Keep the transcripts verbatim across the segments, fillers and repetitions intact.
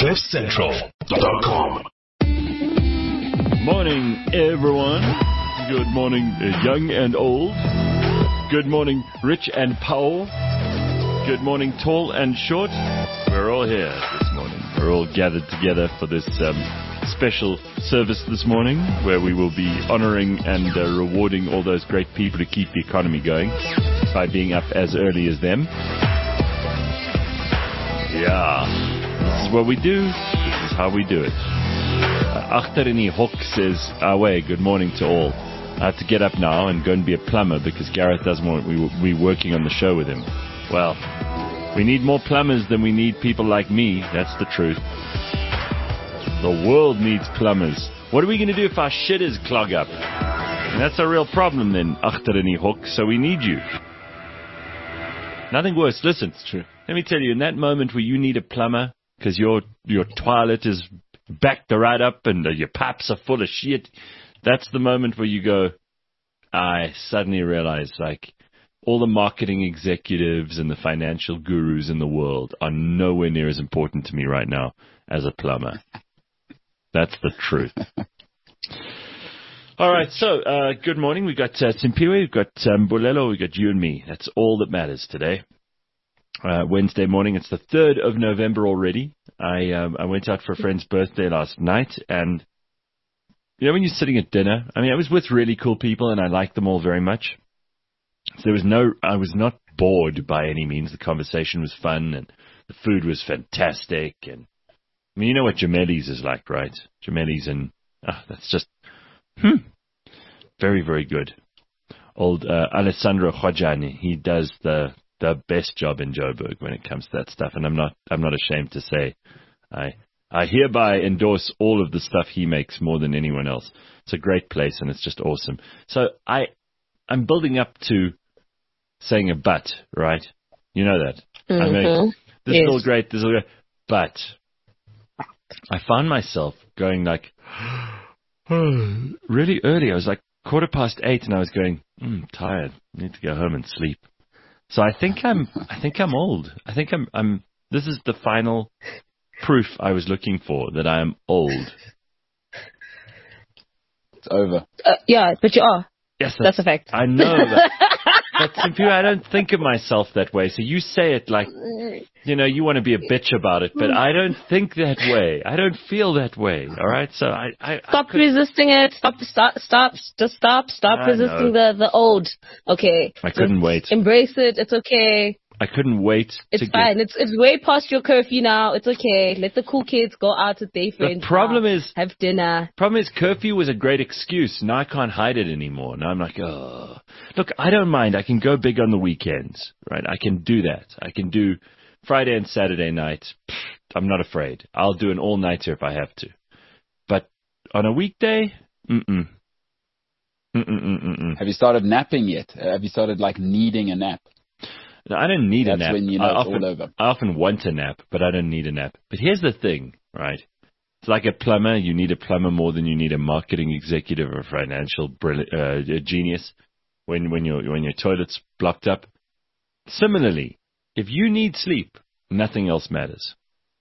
cliff central dot com. Morning, everyone. Good morning, uh, young and old. Good morning, rich and poor. Good morning, tall and short. We're all here this morning. We're all gathered together for this um, special service this morning, where we will be honoring and uh, rewarding all those great people who keep the economy going by being up as early as them. Yeah, this is what we do. This is how we do it. Uh, Achterini Hock says, Awe, good morning to all. I have to get up now and go and be a plumber because Gareth doesn't want me working on the show with him. Well, we need more plumbers than we need people like me. That's the truth. The world needs plumbers. What are we going to do if our shitters clog up? And that's a real problem then, Achterini Hock, so we need you. Nothing worse. Listen, it's true. Let me tell you, in that moment where you need a plumber because your your toilet is backed right up and uh, your pipes are full of shit, that's the moment where you go, I suddenly realize, like, all the marketing executives and the financial gurus in the world are nowhere near as important to me right now as a plumber. That's the truth. All right, so uh, good morning. We've got uh, Simpiwe, we've got um, Bulelo, we've got you and me. That's all that matters today. Uh, Wednesday morning, it's the third of November already. I um, I went out for a friend's birthday last night, and you know when you're sitting at dinner, I mean, I was with really cool people, and I liked them all very much. So there was no, I was not bored by any means. The conversation was fun, and the food was fantastic. And I mean, you know what Gemelli's is like, right? Gemelli's, and oh, that's just hmm, very, very good. Old uh, Alessandro Khwajani, he does the the best job in Joburg when it comes to that stuff, and I'm not I'm not ashamed to say I I hereby endorse all of the stuff he makes more than anyone else. It's a great place, and it's just awesome. So I I'm building up to saying a but, right? You know that. Mm-hmm. I'm going, this yes. is all great, this is all great, but I found myself going like really early. I was like quarter past eight, and I was going, mm, tired. I need to go home and sleep. So I think I'm, I think I'm old. I think I'm, I'm, this is the final proof I was looking for that I am old. It's over. Uh, yeah, but you are. Yes, that's, that's a fact. I know that. But Simpiwe, I don't think of myself that way. So you say it like, you know, you want to be a bitch about it, but I don't think that way. I don't feel that way. All right, so I, I stop I could, resisting it. Stop, stop, stop, just stop, stop I resisting know. the the old. Okay, I couldn't just wait. Embrace it. It's okay. I couldn't wait. It's to fine. Get... It's it's way past your curfew now. It's okay. Let the cool kids go out with their friends. The problem now. is have dinner. Problem is curfew was a great excuse. Now I can't hide it anymore. Now I'm like, oh, look, I don't mind. I can go big on the weekends, right? I can do that. I can do Friday and Saturday night. I'm not afraid. I'll do an all-nighter if I have to. But on a weekday, mm-mm. Mm-mm-mm-mm. Have you started napping yet? Have you started like needing a nap? No, I don't need That's a nap. When you know I, it's often, all over. I often want a nap, but I don't need a nap. But here's the thing, right? It's like a plumber. You need a plumber more than you need a marketing executive or a financial uh, genius when, when, your, when your toilet's blocked up. Similarly, if you need sleep, nothing else matters.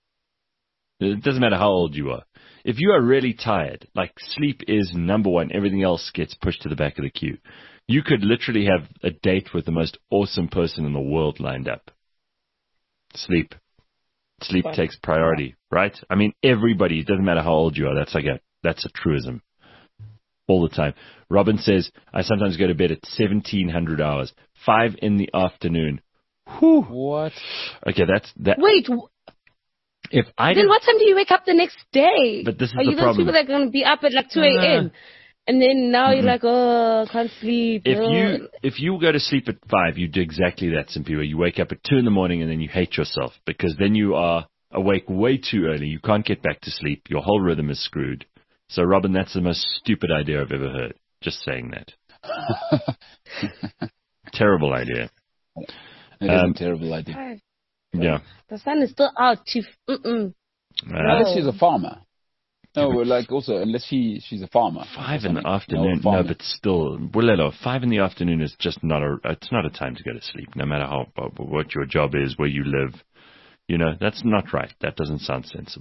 It doesn't matter how old you are. If you are really tired, like sleep is number one, everything else gets pushed to the back of the queue. You could literally have a date with the most awesome person in the world lined up. Sleep. Sleep Fine. takes priority, right? I mean, everybody, it doesn't matter how old you are, that's like a, that's a truism. All the time. Robin says, I sometimes go to bed at seventeen hundred hours, five in the afternoon. Whew. What? Okay, that's, that. Wait, if I then did, what time do you wake up the next day? But this is are the you problem. those people that are going to be up at like two a.m.? Uh, And then now mm-hmm. you're like, oh, can't sleep. If oh. you if you go to sleep at five, you do exactly that, Simpiwe. You wake up at two in the morning and then you hate yourself because then you are awake way too early. You can't get back to sleep. Your whole rhythm is screwed. So, Robin, that's the most stupid idea I've ever heard. Just saying that. Terrible idea. It um, is a terrible idea. Yeah. The sun is still out, Chief. Mm-mm. Uh, unless she's a farmer. No, like also, unless she she's a farmer. Five in the afternoon. No, but still, Bulelo, five in the afternoon is just not a, it's not a time to go to sleep, no matter how, what your job is, where you live. You know, that's not right. That doesn't sound sensible.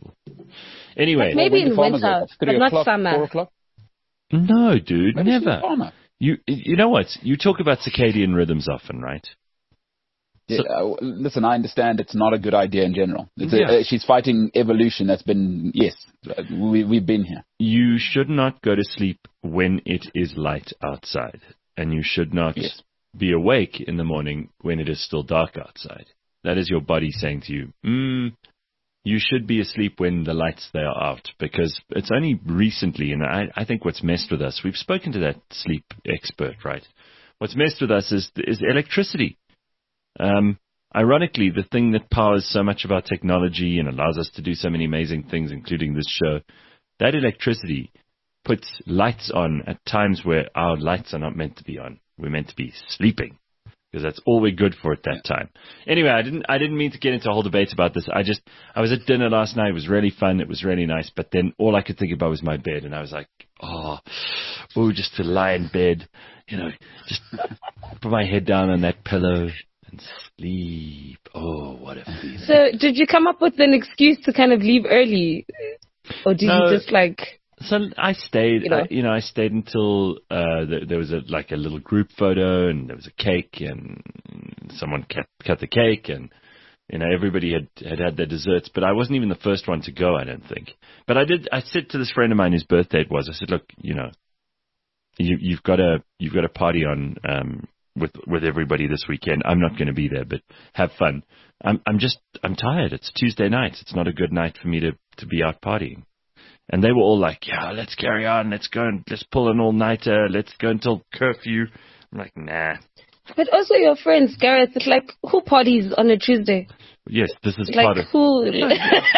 Anyway. Maybe in farmers winter, are three but not o'clock, summer. Four o'clock. No, dude, Maybe she's a never. farmer. You you know what? You talk about circadian rhythms often, right? Yeah, uh, listen, I understand it's not a good idea in general. It's Yeah. a, uh, she's fighting evolution. That's been, yes, uh, we, we've been here. You should not go to sleep when it is light outside, and you should not Yes. be awake in the morning when it is still dark outside. That is your body saying to you, mm, you should be asleep when the lights they are out, because it's only recently, and I, I think what's messed with us, we've spoken to that sleep expert, right? What's messed with us is is electricity. Um, ironically, the thing that powers so much of our technology and allows us to do so many amazing things, including this show, that electricity puts lights on at times where our lights are not meant to be on. We're meant to be sleeping, because that's all we're good for at that time. Anyway, I didn't I didn't mean to get into a whole debate about this. I just I was at dinner last night. It was really fun. It was really nice. But then all I could think about was my bed, and I was like, oh, ooh, just to lie in bed, you know, just put my head down on that pillow and sleep. Oh, what a feeling. So, did you come up with an excuse to kind of leave early, or did No. you just like? So I stayed, You know. I, you know, I stayed until uh, the, there was a, like a little group photo, and there was a cake, and someone cut, cut the cake, and you know everybody had, had had their desserts, but I wasn't even the first one to go, I don't think. But I did. I said to this friend of mine whose birthday it was, I said, look, you know, you, you've got a you've got a party on um, with with everybody this weekend. I'm not going to be there, but have fun. I'm I'm just I'm tired. It's Tuesday night. It's not a good night for me to to be out partying. And they were all like, yeah, let's carry on. Let's go and let's pull an all-nighter. Let's go until curfew. I'm like, nah. But also your friends, Gareth. It's like, who parties on a Tuesday? Yes, this is Like part of who? this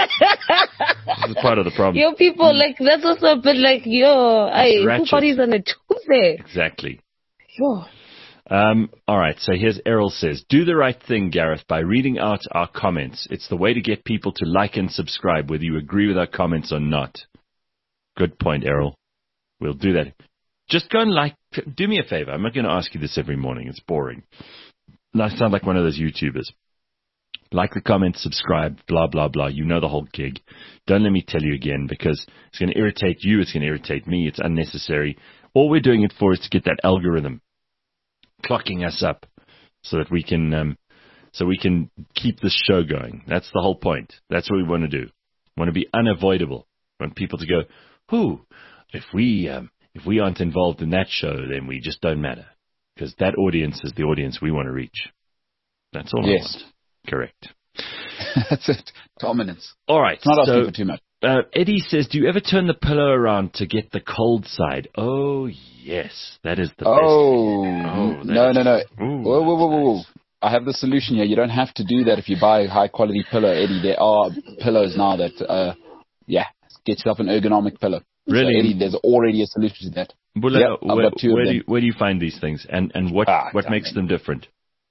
is part of the problem. Your people, like that's also a bit like yo. I who ratchet. parties on a Tuesday? Exactly. Yo. Um, all right, so here's Errol says, do the right thing, Gareth, by reading out our comments. It's the way to get people to like and subscribe, whether you agree with our comments or not. Good point, Errol. We'll do that. Just go and like, do me a favor. I'm not going to ask you this every morning. It's boring. And I sound like one of those YouTubers. Like the comment, subscribe, blah, blah, blah. You know the whole gig. Don't let me tell you again, because it's going to irritate you. It's going to irritate me. It's unnecessary. All we're doing it for is to get that algorithm clocking us up so that we can, um, so we can keep this show going. That's the whole point. That's what we want to do. We want to be unavoidable. We want people to go, who, if we, um, if we aren't involved in that show, then we just don't matter, because that audience is the audience we want to reach. That's all Yes. I want. Correct. That's it. Dominance. All right. It's not asking so, for too much. uh, Eddie says, do you ever turn the pillow around to get the cold side? Oh, yes. That is the Oh, best. Oh, that no, is- no, no. Ooh, Whoa, whoa, whoa, whoa, whoa. that's I have the solution here. You don't have to do that if you buy a high quality pillow, Eddie. There are pillows now that, uh, yeah, get yourself an ergonomic pillow. Really? So, Eddie, there's already a solution to that. Bullet, Yep, I've where, got two of where do them. you, where do you find these things, and and what Ah, what damn makes it. them different?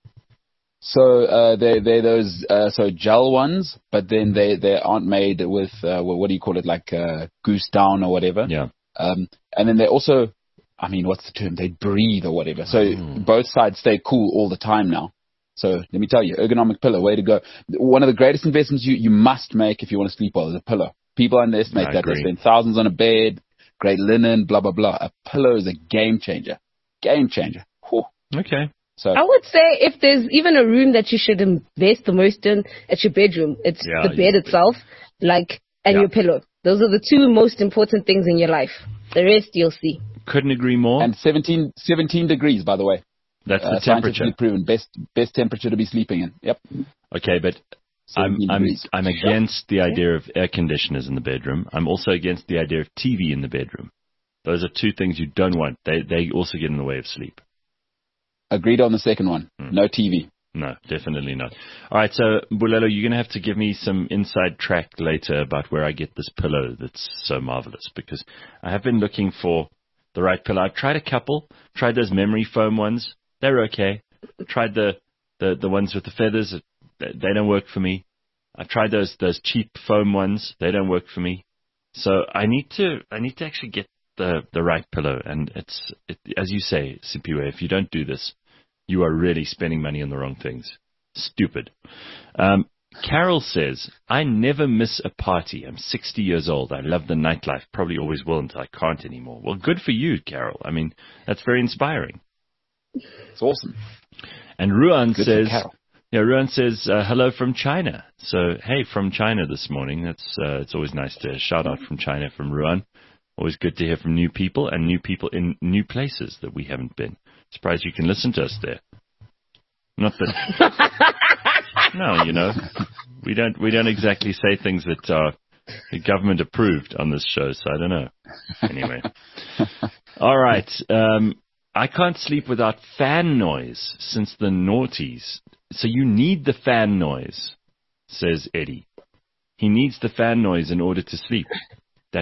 So uh, they they're those uh, so gel ones, but then they, they aren't made with uh, well, what do you call it, like uh, goose down or whatever. Yeah. Um, and then they also, I mean, what's the term? They breathe or whatever. So Mm. both sides stay cool all the time now. So let me tell you, ergonomic pillow, way to go. One of the greatest investments you, you must make if you want to sleep well is a pillow. People underestimate I that. They agree. spend thousands on a bed, great linen, blah, blah, blah. A pillow is a game changer. Game changer. Whew. Okay. So I would say if there's even a room that you should invest the most in, it's your bedroom. It's Yeah, the bed your itself, like, and Yeah. your pillow. Those are the two most important things in your life. The rest you'll see. Couldn't agree more. and seventeen, seventeen degrees, by the way. That's Uh, the temperature. scientifically proven. Best best temperature to be sleeping in. Yep. Okay, but I'm seventeen I'm degrees. I'm against the idea of air conditioners in the bedroom. I'm also against the idea of T V in the bedroom. Those are two things you don't want. They they also get in the way of sleep. Agreed on the second one. Hmm. No T V. No, definitely not. All right, so Bulelo, you're going to have to give me some inside track later about where I get this pillow that's so marvelous, because I have been looking for the right pillow. I've tried a couple, tried those memory foam ones. They're okay. Tried the, the, the ones with the feathers. They they don't work for me. I've tried those those cheap foam ones. They don't work for me. So I need to I need to actually get the, the right pillow. And it's it, as you say, Sipiwe, if you don't do this, you are really spending money on the wrong things. Stupid. Um, Carol says, I never miss a party. I'm sixty years old. I love the nightlife. Probably always will until I can't anymore. Well, good for you, Carol. I mean, that's very inspiring. It's awesome. And Ruan Good says, for Carol. yeah, Ruan says, uh, hello from China. So, hey, from China this morning. That's uh, it's always nice to shout out from China from Ruan. Always good to hear from new people and new people in new places that we haven't been. Surprised you can listen to us there. Not that... No, you know, we don't we don't exactly say things that are government approved on this show, so I don't know. Anyway. All right. Um, I can't sleep without fan noise since the noughties. So you need the fan noise, says Eddie. He needs the fan noise in order to sleep. That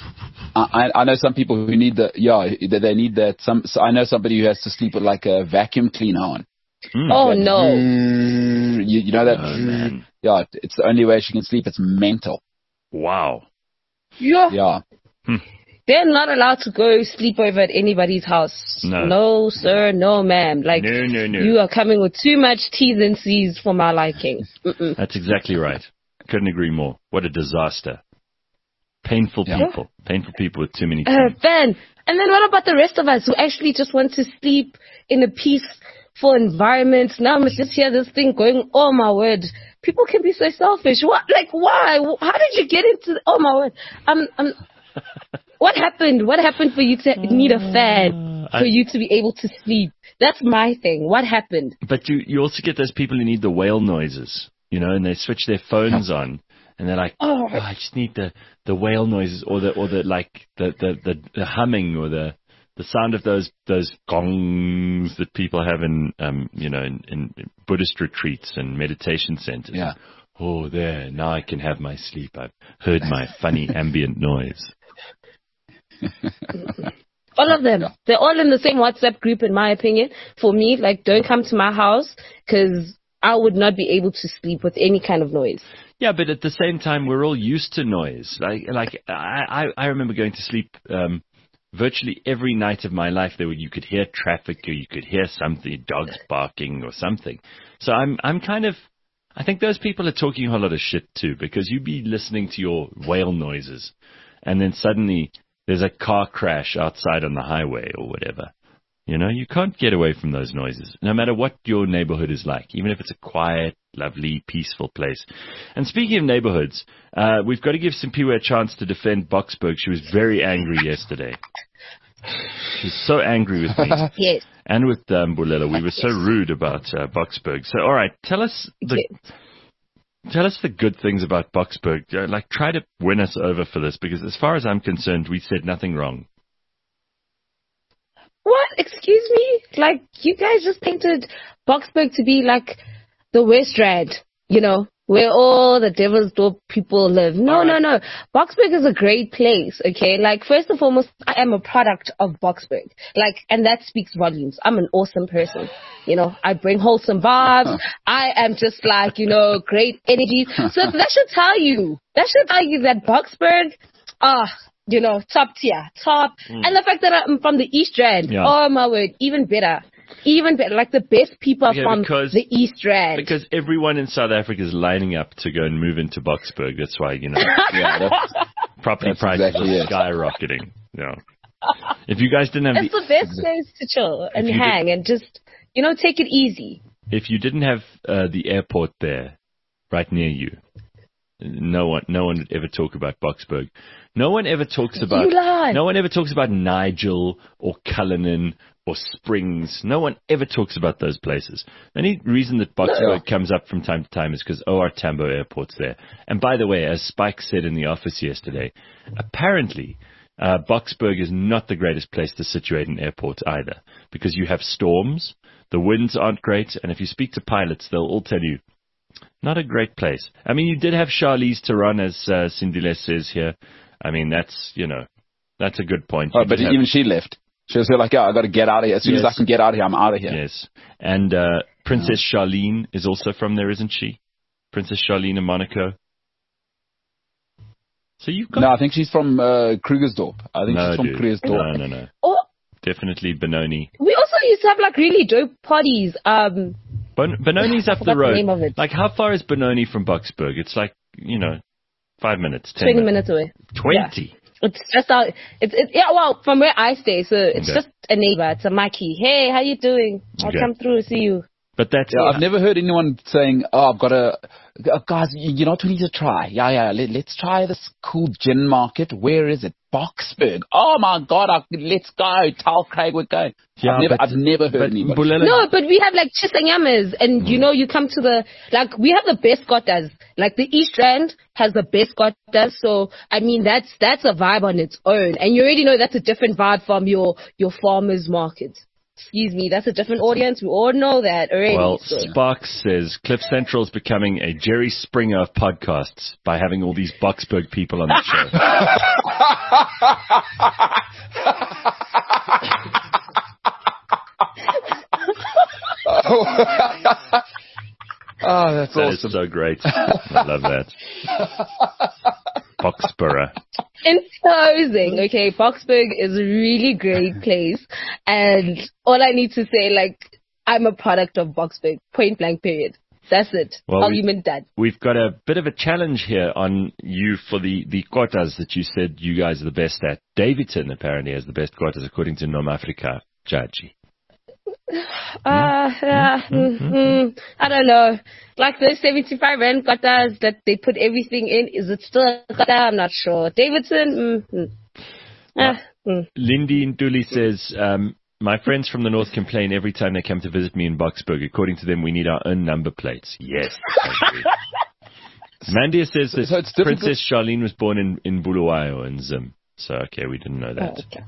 I, I know some people who need the, yeah, they they need that. Some so I know somebody who has to sleep with like a vacuum cleaner on. Mm. Oh, That no. You, you know that? Oh, man. Yeah, it's the only way she can sleep. It's mental. Wow. Yeah. Yeah. They're not allowed to go sleep over at anybody's house. No. No, sir. No, ma'am. Like, No, no, no. you are coming with too much T's and C's for my liking. Mm-mm. That's exactly right. Couldn't agree more. What a disaster. Painful Yeah. people. Painful people with too many Uh, T's. Ben, and then what about the rest of us who actually just want to sleep in a peaceful environment? Now I must just hear this thing going, oh my word. People can be so selfish. What? Like, why? How did you get into, oh my word. I'm, I'm, what happened? What happened for you to need a fan I- for you to be able to sleep? That's my thing. What happened? But you, you also get those people who need the whale noises, you know, and they switch their phones on, and they're like, Oh. oh, I just need the, the whale noises, or the or the like the, the, the, the humming, or the the sound of those those gongs that people have in um you know in, in Buddhist retreats and meditation centers. Yeah. Oh, there, now I can have my sleep. I've heard my funny ambient noise. All of them. They're all in the same WhatsApp group, in my opinion. For me, like, don't come to my house because I would not be able to sleep with any kind of noise. Yeah, but at the same time, we're all used to noise. Like, like I, I, I remember going to sleep um, virtually every night of my life. There, were, you could hear traffic, or you could hear something, dogs barking, or something. So I'm, I'm kind of. I think those people are talking a whole lot of shit too, because you'd be listening to your whale noises, and then suddenly there's a car crash outside on the highway or whatever. You know, you can't get away from those noises, no matter what your neighborhood is like, even if it's a quiet, lovely, peaceful place. And speaking of neighborhoods, uh, we've got to give Simpiwe a chance to defend Boksburg. She was very angry yesterday. She was so angry with me. Yes. And with um, Bulelo. We were so rude about uh, Boksburg. So, all right, tell us the... Yes. Tell us the good things about Boksburg. Uh, Like, try to win us over for this, because as far as I'm concerned, we said nothing wrong. What? Excuse me? Like, you guys just painted Boksburg to be like the West Rand, you know, where all the Devil's Door people live. No, All right. no, no. Boksburg is a great place, okay? Like, first and foremost, I am a product of Boksburg. Like, and that speaks volumes. I'm an awesome person. You know, I bring wholesome vibes. I am just like, you know, great energy. So that should tell you, that should tell you that Boksburg, ah, you know, top tier, top. And the fact that I'm from the East Rand, Yeah. oh my word, even better. Even better. Like, the best people are Okay, from because- the East Rand. Because everyone in South Africa is lining up to go and move into Boksburg. That's why, you know, Yeah, that's, property That's prices exactly are it. skyrocketing. Yeah. If you guys didn't have It's the, the best place to chill and If you hang and just, you know, take it easy. if you didn't have uh, the airport there, right near you, no one, no one would ever talk about Boksburg. No one ever talks about. You lie. No one ever talks about Nigel or Cullinan or Springs. No one ever talks about those places. The only reason that Boksburg No. comes up from time to time is because O R Tambo Airport's there. And by the way, as Spike said in the office yesterday, apparently uh, Boksburg is not the greatest place to situate an airport either, because you have storms, the winds aren't great, and if you speak to pilots, they'll all tell you, not a great place. I mean, you did have Charlize Theron, as uh, Cindy says here. I mean, that's, you know, that's a good point. oh, You but did have- even she left. She was like, yeah, I got to get out of here. As soon as Yes. I can get out of here, I'm out of here. Yes. And uh, Princess Charlene is also from there, isn't she? Princess Charlene of Monaco. So you've got... No, I think she's from uh, Krugersdorp. I think No, she's from dude. Krugersdorp. No, no, no. Oh, Definitely Benoni. we also used to have like really dope parties. Um, Bon- Benoni's up forgot the road. the name of it. Like, how far is Benoni from Boksburg? It's like, you know, five minutes, ten twenty minutes. minutes away. Twenty. It's just out. It's it, yeah. Well, from where I stay, so it's Okay. just a neighbor. It's a Maki. Hey, how you doing? I'll Okay. come through see you. But that's Yeah, I've never heard anyone saying, "Oh, I've got a uh, guys. You, you know what we need to try? Yeah, yeah. Let, let's try this cool gin market. Where is it? Boksburg. Oh my God! I, let's go. Tell Craig we're going. Yeah, I've never, but- I've never heard but anybody. Bulelo- No, but we have like Chisanyamas, and Mm. you know, you come to the like we have the best gotas. Like the East Rand has the best gotas, so I mean that's that's a vibe on its own, and you already know that's a different vibe from your your farmers market. Excuse me, that's a different audience. We all know that already. Well, so. Sparks says Cliff Central is becoming a Jerry Springer of podcasts by having all these Boksburg people on the show. Oh, that's That is awesome. so great. I love that. Boksburger. In closing, okay, Boksburg is a really great place, and all I need to say, like, I'm a product of Boksburg, point blank, period. That's it. Well, we- Argument done. We've got a bit of a challenge here on you for the, the quotas that you said you guys are the best at. Davidson apparently has the best quotas according to Nom Africa, Jaji. Uh, uh, mm, mm, I don't know. Like those seventy-five rand quotas that they put everything in, is it still a quota? I'm not sure. Davidson, mm, mm. Ah, mm. Lindy Nduli says, um, my friends from the north complain every time they come to visit me in Boksburg. According to them, we need our own number plates. Yes. I agree. Mandia says that So it's difficult- Princess Charlene was born in, in Bulawayo in Zim. So, okay, we didn't know that. Oh, okay.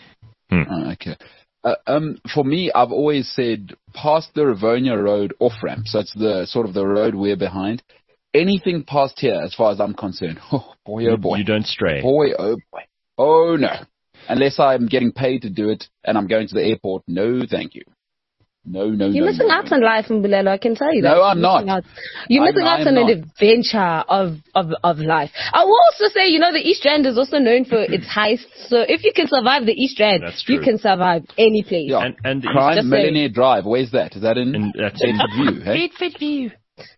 Oh, okay. Uh, um, for me, I've always said past the Rivonia Road off ramp. So it's the sort of the road we're behind. Anything past here, as far as I'm concerned, oh boy, oh boy, You don't stray. boy, oh boy, oh no. Unless I'm getting paid to do it and I'm going to the airport, no, thank you. No, no, You're no. missing no, out no. on life in Bulelo, I can tell you that. No, I'm You're not. missing out. You're I'm- missing out I'm on not. an adventure of, of, of life. I will also say, you know, the East Rand is also known for its heists. So if you can survive the East Rand, That's you true. can survive any place. Yeah. And, and the Crime Just Millionaire Drive. Where's that? Is that in And that's in- Bedford View? Hey? Bedford View.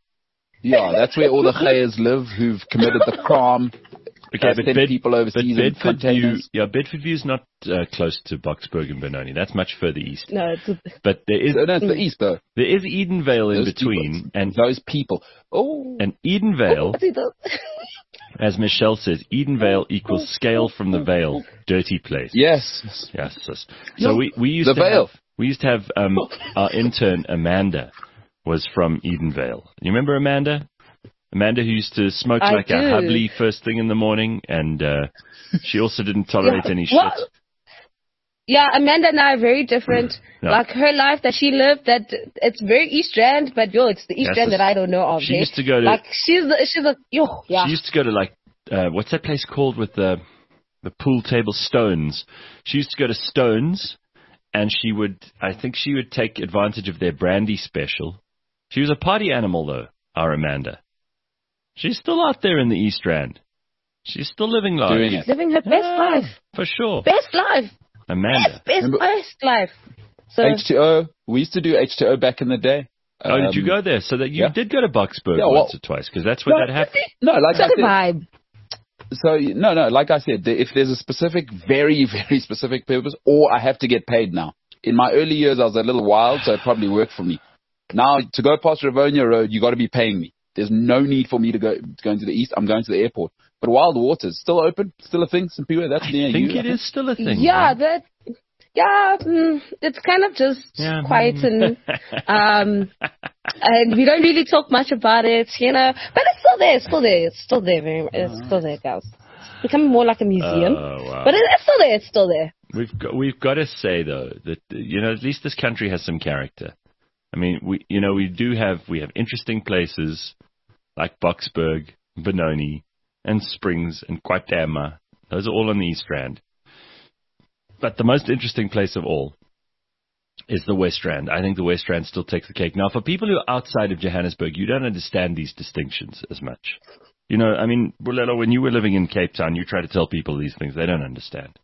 Yeah, that's where all the Khayers live who've committed the crime. Okay, uh, but, send Bed- people but overseas in Bedford View, containers. yeah, Bedford View is not uh, close to Boksburg and Benoni. That's much further east. No, it's, But there is So, no, it's the east though. there is Edenvale in Those between, people, and those people. Oh, and Edenvale, what's it called? as Michelle says, Edenvale equals scale from the Vale, dirty place. yes. Yes. yes. So Yeah. we we used The to Vale. have we used to have um, our intern Amanda was from Edenvale. You remember Amanda? Amanda who used to smoke I like a do. hubbly first thing in the morning, and uh, she also didn't tolerate any shit. Well, yeah, Amanda and I are very different. Yeah. Like her life that she lived, that it's very East Rand, but yo, it's the East That's Rand the- that I don't know of. She hey? used to go to like she's the, she's a yo yeah. She used to go to like uh, what's that place called with the the pool table, Stones. She used to go to Stones, and she would I think she would take advantage of their brandy special. She was a party animal though, our Amanda. She's still out there in the East Rand. She's still living life. Doing it. living her best Yeah, life, for sure. best life, Amanda. best best Remember- best life. So H two O. We used to do H two O back in the day. Oh, did you Um, go there? So that you yeah. did go to Boksburg Yeah, well- once or twice, because that's where No, that happened. No, like I it's a said. vibe. So no, no, like I said, if there's a specific, very, very specific purpose, or I have to get paid now. In my early years, I was a little wild, so it probably worked for me. Now, to go past Rivonia Road, you got to be paying me. There's no need for me to go going to the east. I'm going to the airport. But Wild Waters still open, still a thing. Some people that's near I think you. it is still a thing. Yeah, right? that. Yeah, mm, it's kind of just Yeah, quiet mm. and um, and we don't really talk much about it, you know. But it's still there, it's still there, it's still there, very, it's still there, guys. It's becoming more like a museum, Oh, wow. but it, it's still there, it's still there. We've got, we've got to say though that you know at least this country has some character. I mean, we you know we do have we have interesting places like Boksburg, Benoni, and Springs and Kwaitama. Those are all on the East Rand. But the most interesting place of all is the West Rand. I think the West Rand still takes the cake. Now, for people who are outside of Johannesburg, you don't understand these distinctions as much. You know, I mean, Bulelo, when you were living in Cape Town, you try to tell people these things. They don't understand.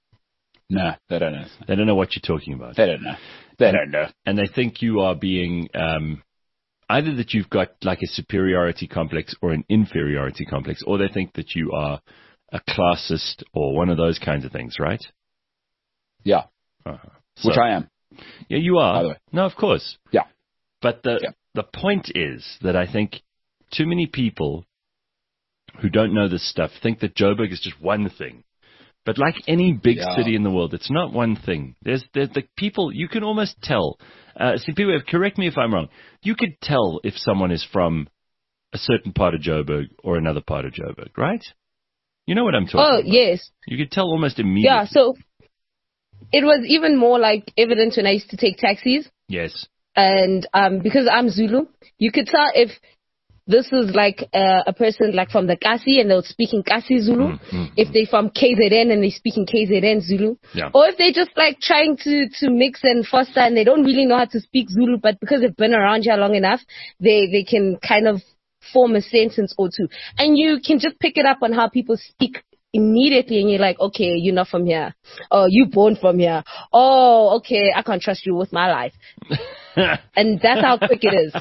No, they don't know. They don't know what you're talking about. They don't know. They don't know. And they think you are being, um, either that you've got like a superiority complex or an inferiority complex, or they think that you are a classist or one of those kinds of things, right? Yeah. Uh-huh. So, Which I am. Yeah, you are. By the way. No, of course. Yeah. But the Yeah. the point is that I think too many people who don't know this stuff think that Joburg is just one thing. But like any big Yeah. city in the world, it's not one thing. There's there's the people, you can almost tell. Uh, see, people, correct me if I'm wrong. You could tell if someone is from a certain part of Joburg or another part of Joburg, right? You know what I'm talking Oh, about. yes. You could tell almost immediately. Yeah, so it was even more like evident when I used to take taxis. Yes. And um, because I'm Zulu, you could tell if this is like uh, a person like from the Kasi and they're speaking Kasi Zulu, Mm, mm, if they're from K Z N and they're speaking K Z N Zulu, Yeah. or if they're just like trying to, to mix and foster and they don't really know how to speak Zulu, but because they've been around here long enough, they, they can kind of form a sentence or two. And you can just pick it up on how people speak immediately, and you're like, okay, you're not from here. Oh, you born from here. Oh, okay, I can't trust you with my life. And that's how quick it is.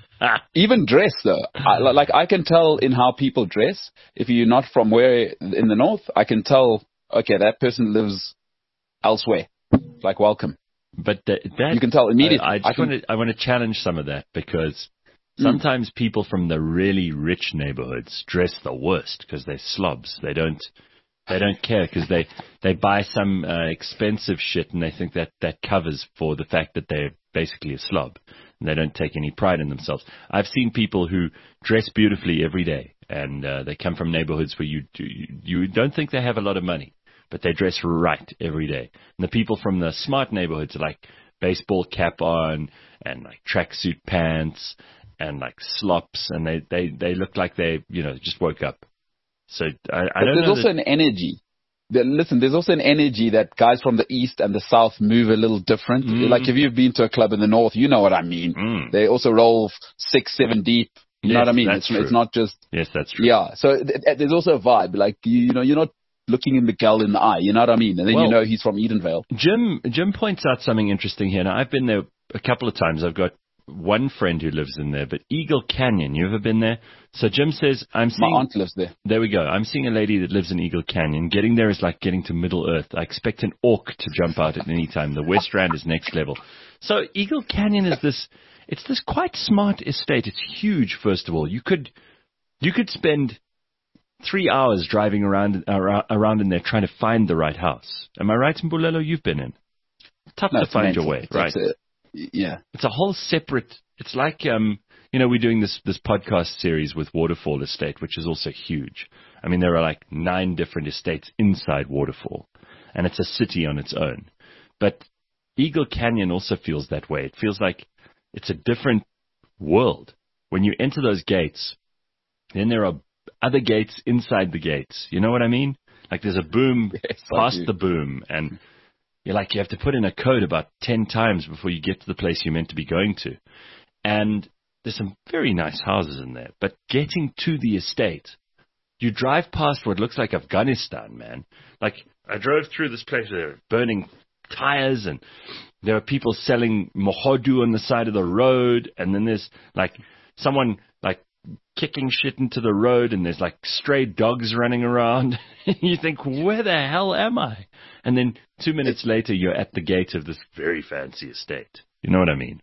Even dress, though. I, like, I can tell in how people dress. If you're not from where in the north, I can tell, okay, that person lives elsewhere. Like, welcome. But that, that You can tell immediately. I, I just I can- want to I want to challenge some of that, because sometimes people from the really rich neighborhoods dress the worst because they're slobs. They don't they don't care because they they buy some uh, expensive shit and they think that that covers for the fact that they're basically a slob, and they don't take any pride in themselves. I've seen people who dress beautifully every day, and uh, they come from neighborhoods where you, you you don't think they have a lot of money, but they dress right every day. And the people from the smart neighborhoods are like baseball cap on and like tracksuit pants and like slops, and they, they, they look like they, you know, just woke up. So I, I But don't there's know. also that, an energy. There- Listen, there's also an energy that guys from the east and the south move a little different. Mm. Like if you've been to a club in the north, you know what I mean. Mm. They also roll six, seven deep. You know Yes, what I mean? that's It's, true. it's not just, yes, that's true. yeah. So th- th- there's also a vibe. Like, you, you know, you're not looking in the girl in the eye. You know what I mean? And then Well- you know he's from Edenvale. Jim Jim points out something interesting here. Now, I've been there a couple of times. I've got one friend who lives in there, but Eagle Canyon, you ever been there? So Jim says, I'm My seeing... aunt lives there. There we go. I'm seeing a lady that lives in Eagle Canyon. Getting there is like getting to Middle Earth. I expect an orc to jump out at any time. The West Rand is next level. So Eagle Canyon is this, it's this quite smart estate. It's huge, first of all. You could, you could spend three hours driving around, around, around in there trying to find the right house. Am I right, Mbulelo? You've been in. Tough No, to it's find mental. your way, It's- right? it's a- yeah. It's a whole separate. It's like um, you know, we're doing this this podcast series with Waterfall Estate, which is also huge. I mean, there are like nine different estates inside Waterfall, and it's a city on its own. But Eagle Canyon also feels that way. It feels like it's a different world. When you enter those gates, then there are other gates inside the gates. You know what I mean? Like there's a boom Yes, I past do. the boom, and you're like, you have to put in a code about ten times before you get to the place you're meant to be going to. And there's some very nice houses in there. But getting to the estate, you drive past what looks like Afghanistan, man. Like, I drove through this place where they're burning tires, and there are people selling mohodu on the side of the road, and then there's, like, someone, like, kicking shit into the road, and there's like stray dogs running around. You think, where the hell am I? And then two minutes later, you're at the gate of this very fancy estate. You know what I mean?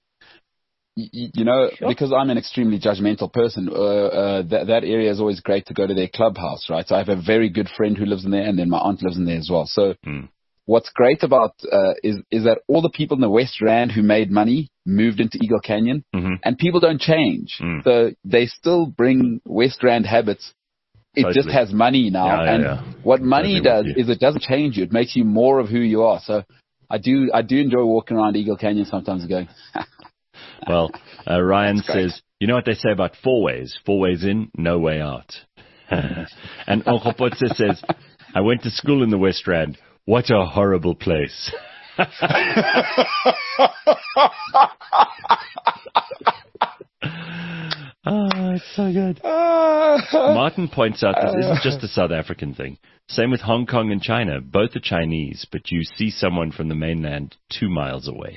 Y- You know, Sure. because I'm an extremely judgmental person, uh, uh, that, that area is always great to go to their clubhouse, right? So I have a very good friend who lives in there, and then my aunt lives in there as well. So Mm. what's great about uh, is is that all the people in the West Rand who made money moved into Eagle Canyon, Mhm. and people don't change. Mm. So they still bring West Rand habits. It just Totally. has money now, Yeah, yeah, and yeah. what money Totally does with you. is it doesn't change you. It makes you more of who you are. So I do I do enjoy walking around Eagle Canyon sometimes and going, Well, uh, Ryan That's great. says, you know what they say about four ways? Four ways in, no way out. And Onkopotse says, I went to school in the West Rand. What a horrible place. Oh, it's so good. Martin points out that this isn't just a South African thing. Same with Hong Kong and China. Both are Chinese, but you see someone from the mainland two miles away.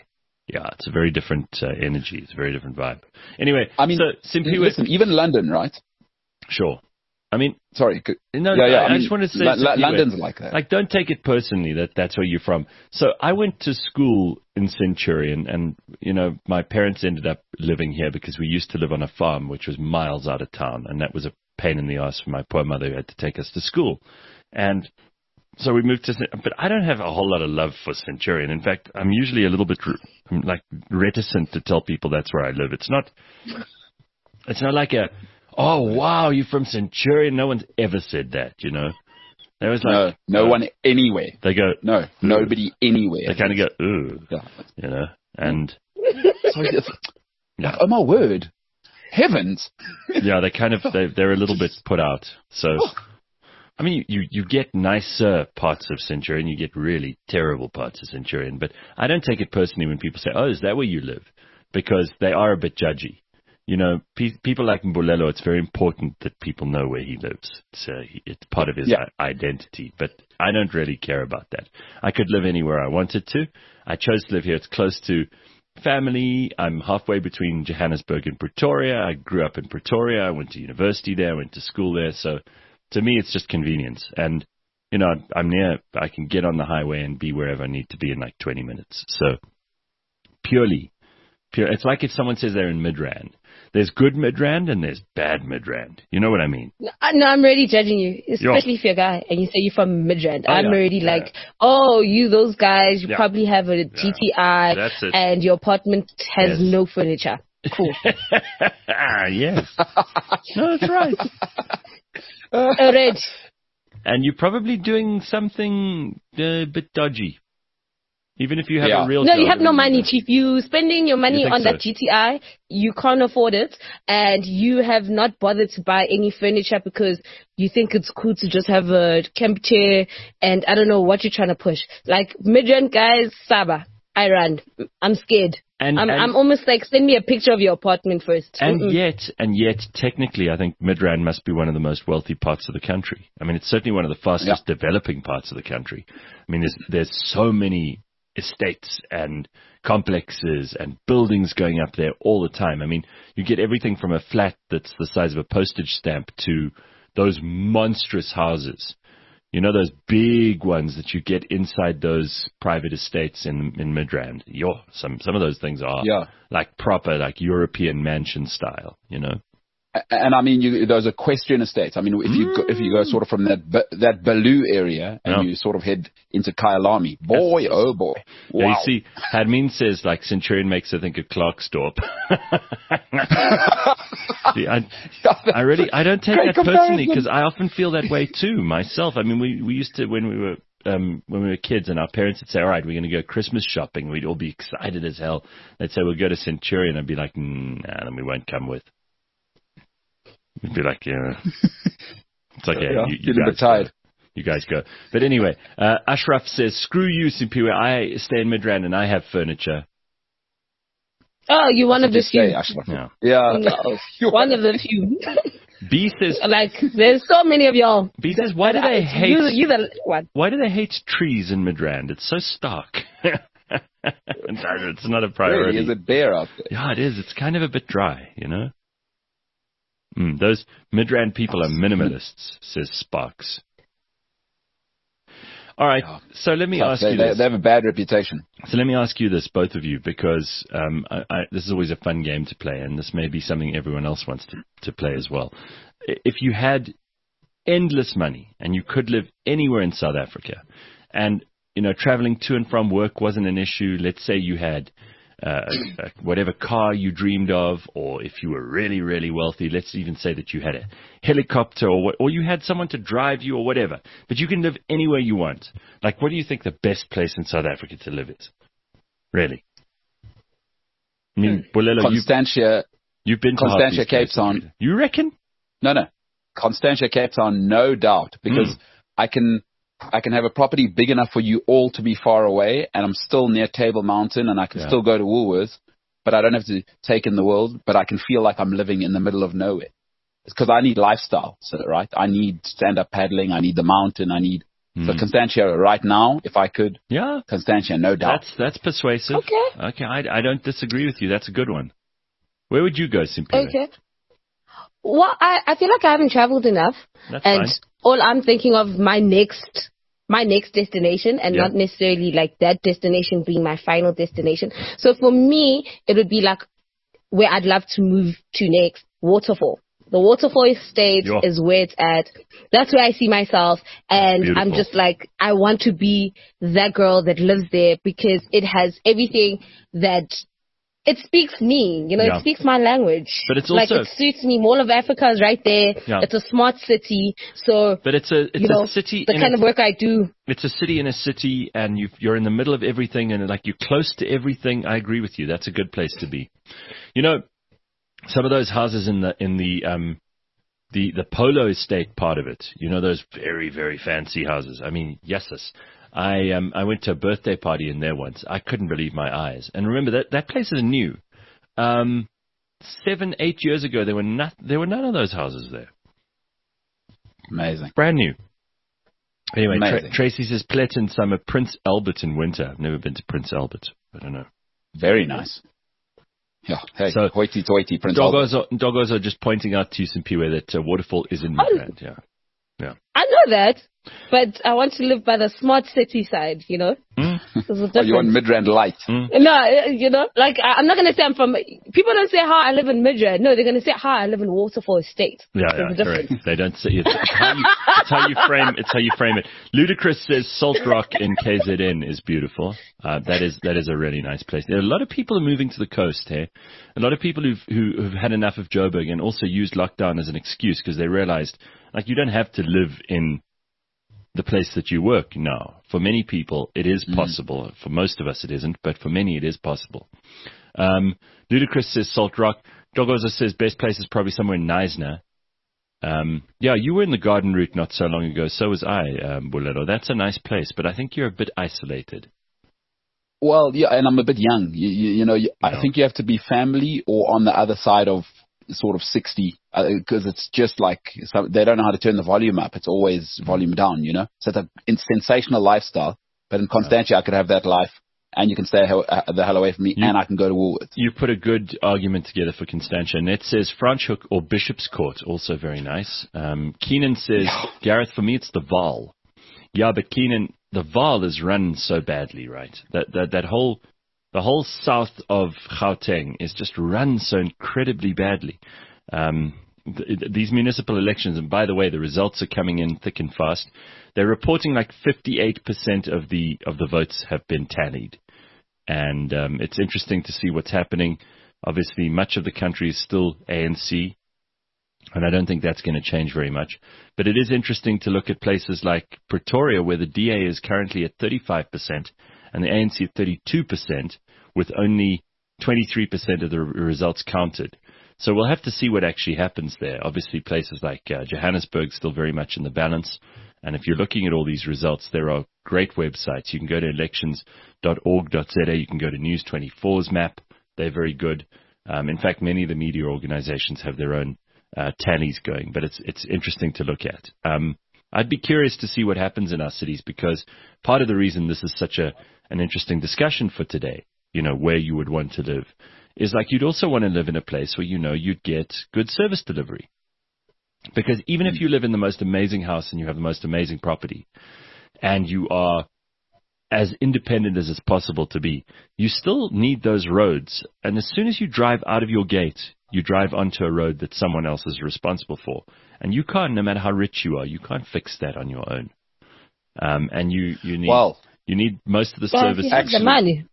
Yeah, it's a very different uh, energy. It's a very different vibe. Anyway, I mean, so Simpiwe, listen, even London, right? Sure. I mean, sorry. Could, no, yeah, yeah. I, I, I mean, just want to say, L- Simpiwe, London's like that. Like, don't take it personally that that's where you're from. So I went to school in Centurion, and you know, my parents ended up living here because we used to live on a farm which was miles out of town, and that was a pain in the ass for my poor mother who had to take us to school, and so we moved to. But I don't have a whole lot of love for Centurion. In fact, I'm usually a little bit I'm like reticent to tell people that's where I live. It's not. It's not like a. Oh, wow, you're from Centurion. No one's ever said that, you know. There was like, no, no uh, one anywhere. They go, no, Ugh. nobody anywhere. They kind of go, ooh, yeah. you know, and Sorry, yeah. Oh my word, heavens! Yeah, they kind of they they're a little bit put out. So, I mean, you you get nicer parts of Centurion, you get really terrible parts of Centurion, but I don't take it personally when people say, oh, is that where you live? Because they are a bit judgy. You know, pe- people like Mbulelo, it's very important that people know where he lives. It's, uh, it's part of his yeah. I- identity. But I don't really care about that. I could live anywhere I wanted to. I chose to live here. It's close to family. I'm halfway between Johannesburg and Pretoria. I grew up in Pretoria. I went to university there. I went to school there. So to me, it's just convenience. And, you know, I'm near. I can get on the highway and be wherever I need to be in like twenty minutes. So purely, pure. It's like if someone says they're in Midrand. There's good Midrand and there's bad Midrand. You know what I mean? No, no I'm already judging you, especially Yo. if you're a guy and you say you're from Midrand. Oh, I'm yeah. already yeah. like, oh, you those guys, you yeah. probably have a G T I That's it. and your apartment has yes. no furniture. Cool. ah, yes. No, that's right. A red. And you're probably doing something uh, a bit dodgy. Even if you have yeah. a real No, job. you have no money, Chief. You spending your money you on so? that G T I, you can't afford it, and you have not bothered to buy any furniture because you think it's cool to just have a camp chair, and I don't know what you're trying to push. Like, Midrand guys, Saba, I run. I'm scared. And, I'm, and, I'm almost like, send me a picture of your apartment first. And Mm-mm. yet, and yet, technically, I think Midrand must be one of the most wealthy parts of the country. I mean, it's certainly one of the fastest yeah. developing parts of the country. I mean, there's there's so many estates and complexes and buildings going up there all the time. I mean, you get everything from a flat that's the size of a postage stamp to those monstrous houses. You know, those big ones that you get inside those private estates in in Midrand. Yo, some some of those things are yeah. like proper, like European mansion style, you know. And I mean, you, those equestrian estates. I mean, if you go, if you go sort of from that that Baloo area and yeah. you sort of head into Kyalami, boy, yes. oh boy, wow. Yeah, you see, Hadmin says like Centurion makes her think of Klerksdorp. see, I, I really, I don't take that personally because I often feel that way too myself. I mean, we we used to when we were. Um, when we were kids and our parents would say, all right, we're going to go Christmas shopping. We'd all be excited as hell. They'd say, we'll go to Centurion. I'd be like, nah, then we won't come with. We'd be like, yeah. It's like, yeah, yeah you, you, guys tired. Go. you guys go. But anyway, uh, Ashraf says, screw you, Simpiwe. I stay in Midrand and I have furniture. Oh, you're one of the few. Yeah. yeah. No, one of the few. B says, like, there's so many of y'all. B says, why do they hate? You, you the what? Why do they hate trees in Midrand? It's so stark. It's not a priority. Really? Is it bare out there? Yeah, it is. It's kind of a bit dry, you know. Mm, those Midrand people are minimalists, says Sparks. All right, so let me ask they, you they, this. They have a bad reputation. So let me ask you this, both of you, because um, I, I, this is always a fun game to play, and this may be something everyone else wants to, to play as well. If you had endless money and you could live anywhere in South Africa, and you know traveling to and from work wasn't an issue. Let's say you had uh, a, whatever car you dreamed of, or if you were really, really wealthy, let's even say that you had a helicopter or what, or you had someone to drive you or whatever, but you can live anywhere you want. Like, what do you think the best place in South Africa to live is? Really? I mean, Bulelo, Constantia, you've, you've been to Constantia, Cape Town. You reckon? No, no. Constantia, Cape Town, no doubt, because mm. I can... I can have a property big enough for you all to be far away, and I'm still near Table Mountain, and I can yeah. still go to Woolworths, but I don't have to take in the world, but I can feel like I'm living in the middle of nowhere. It's because I need lifestyle, so, right? I need stand-up paddling, I need the mountain, I need So Constantia right now, if I could. Yeah. Constantia, no doubt. That's that's persuasive. Okay. Okay, I, I don't disagree with you. That's a good one. Where would you go, Simpiwe? Okay. Well, I, I feel like I haven't traveled enough. That's and fine. all I'm thinking of my next, my next destination and Yeah. not necessarily like that destination being my final destination. So for me, it would be like where I'd love to move to next, Waterfall. The Waterfall Estate Yeah. is where it's at. That's where I see myself. And Beautiful. I'm just like, I want to be that girl that lives there because it has everything that it speaks me, you know, Yeah. it speaks my language. But it's like also- it suits me. Mall of Africa is right there. Yeah. It's a smart city. So, But it's a it's you know, a city. the in kind a, of work I do. It's a city in a city, and you you're in the middle of everything, and like you're close to everything. I agree with you. That's a good place to be. You know, some of those houses in the in the um the the Polo Estate part of it. You know, those very very fancy houses. I mean, yeses. I um I went to a birthday party in there once. I couldn't believe my eyes. And remember that that place is new. Um, seven eight years ago, there were not there were none of those houses there. Amazing. Brand new. Anyway, Tra- Amazing. Tracy says Plet in summer, Prince Albert in winter. I've never been to Prince Albert. I don't know. Very nice. Yeah. Hey, So- hoity-toity, Prince Albert. Doggos are, doggos are just pointing out to you, Simpiwe, that uh, Waterfall is in Midrand. Yeah. I know that, but I want to live by the smart city side, you know? Mm. There's a Oh, difference. you want Midrand Light. No, uh, you know, like I, I'm not going to say I'm from. People don't say how I live in Midrand. No, they're going to say how I live in Waterfall Estate. Yeah, There's yeah, a difference. correct. They don't say it's, it's, how you, it's how you frame. It's how you frame it. Ludacris says Salt Rock in K Z N is beautiful. Uh, that is that is a really nice place. There are a lot of people are moving to the coast here. A lot of people who've who, who've had enough of Joburg and also used lockdown as an excuse because they realized like you don't have to live in the place that you work now. For many people, it is possible. For most of us, it isn't, but for many, it is possible. Um, Ludacris says Salt Rock. Dogoza says best place is probably somewhere in Knysna. Um, yeah, you were in the Garden Route not so long ago. So was I, um, Bulelo. That's a nice place, but I think you're a bit isolated. Well, yeah, and I'm a bit young. You, you, you know, you, Yeah. I think you have to be family or on the other side of sort of sixty because uh, it's just like so they don't know how to turn the volume up. It's always volume down, you know. So it's a it's sensational lifestyle. But in Constantia, I could have that life, and you can stay hell, uh, the hell away from me, You- and I can go to Woolworths. You put a good argument together for Constantia. Net says Franschhoek or Bishop's Court, also very nice. Um, Keenan says, Gareth, for me, it's the Vaal. Yeah, but Keenan, the Vaal is run so badly, right? That that that whole the whole south of Gauteng is just run so incredibly badly. Um, th- th- these municipal elections, and by the way, the results are coming in thick and fast. They're reporting like fifty-eight percent of the of the votes have been tallied, and um, it's interesting to see what's happening. Obviously, much of the country is still A N C. And I don't think that's going to change very much. But it is interesting to look at places like Pretoria, where the D A is currently at thirty-five percent and the A N C at thirty-two percent, with only twenty-three percent of the results counted. So we'll have to see what actually happens there. Obviously, places like uh, Johannesburg still very much in the balance. And if you're looking at all these results, there are great websites. You can go to elections dot org dot za. You can go to News twenty-four's map. They're very good. Um, in fact, many of the media organizations have their own Uh, tallies going, but it's it's interesting to look at. Um, I'd be curious to see what happens in our cities because part of the reason this is such a an interesting discussion for today, you know, where you would want to live, is like you'd also want to live in a place where you know you'd get good service delivery. Because even if you live in the most amazing house and you have the most amazing property, and you are as independent as it's possible to be, you still need those roads. And as soon as you drive out of your gate, you drive onto a road that someone else is responsible for. And you can't, no matter how rich you are, you can't fix that on your own. Um, and you, you need Well, you need most of the Well, if service. you have the money.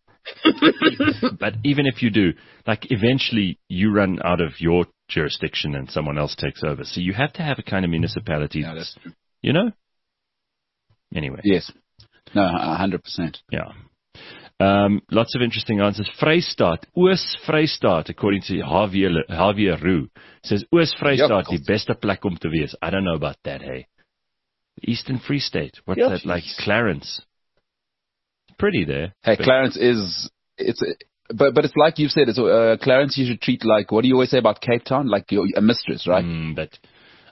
But even if you do, like eventually you run out of your jurisdiction and someone else takes over. So you have to have a kind of municipality, yeah, that's true. you know? Anyway. Yes. No, one hundred percent. Yeah. Um, lots of interesting answers. Vrystaat, Oos Vrystaat, according to Javier, Javier Roux, says Oos Vrystaat, Yep. die beste plek om te wees. I don't know about that, hey. Eastern Free State, what's Yep. that like? Clarence. Pretty there. Hey, but- Clarence is it's a, but but it's like you've said. It's uh, Clarence. You should treat like what do you always say about Cape Town? Like you're a mistress, right? Mm, but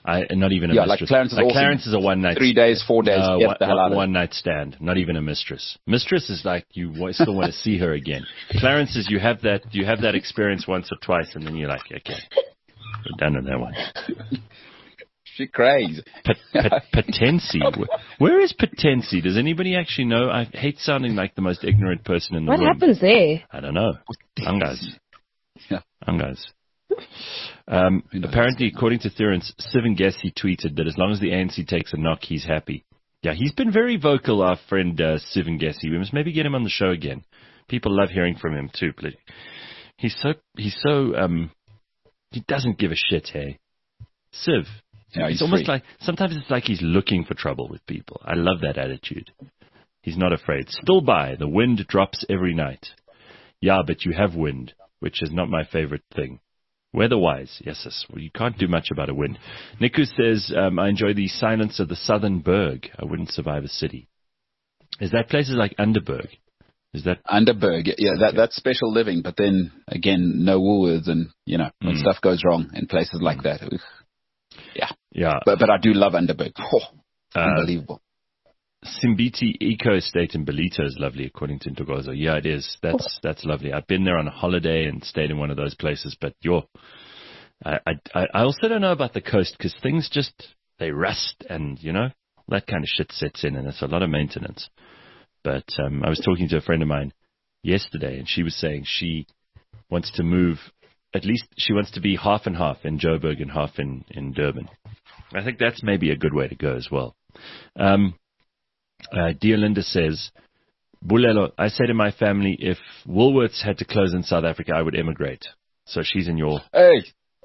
I not even a Yeah, like mistress. Clarence is like awesome. Clarence is a one night Three days, four days, uh, get one, the hell out of it. one night stand. Not even a mistress. Mistress is like you wa- still want to see her again. Clarence is you have that you have that experience once or twice, and then you're like, okay, we're done on that one. She crazy. Pot- pot- Potency. Where is Potency? Does anybody actually know? I hate sounding like the most ignorant person in the What room. happens there? I don't know. Angas. Yeah. Angas. Um, apparently, according to Thurance, Sivan Gessi tweeted that as long as the A N C takes a knock, he's happy. Yeah, he's been very vocal, our friend uh, Sivan Gessi. We must maybe get him on the show again. People love hearing from him too. But he's so he's so um, he doesn't give a shit. Hey, Siv. Yeah, he's it's almost free. like sometimes it's like he's looking for trouble with people. I love that attitude. He's not afraid. Still by the wind drops every night. Yeah, but you have wind, which is not my favorite thing. Weather-wise, yes, yes. Well, you can't do much about a wind. Niku says, um, I enjoy the silence of the southern Berg. I wouldn't survive a city. Is that places like Underberg? Is that Underberg, yeah, that that's special living. But then again, no Woolworths, and you know when Mm. stuff goes wrong in places like that. Ugh. Yeah, yeah? but but I do love Underberg. Oh, Uh, unbelievable. Simbiti Eco Estate in Belito is lovely, according to Ntogozo. Yeah, it is. That's that's lovely. I've been there on a holiday and stayed in one of those places. But yo, I I, I also don't know about the coast because things just they rust and you know that kind of shit sets in and it's a lot of maintenance. But um, I was talking to a friend of mine yesterday and she was saying she wants to move. At least she wants to be half and half in Joburg and half in in Durban. I think that's maybe a good way to go as well. Um, Uh, Dear Linda says, Bulelo, I say to my family, if Woolworths had to close in South Africa, I would immigrate. So she's in your... Hey,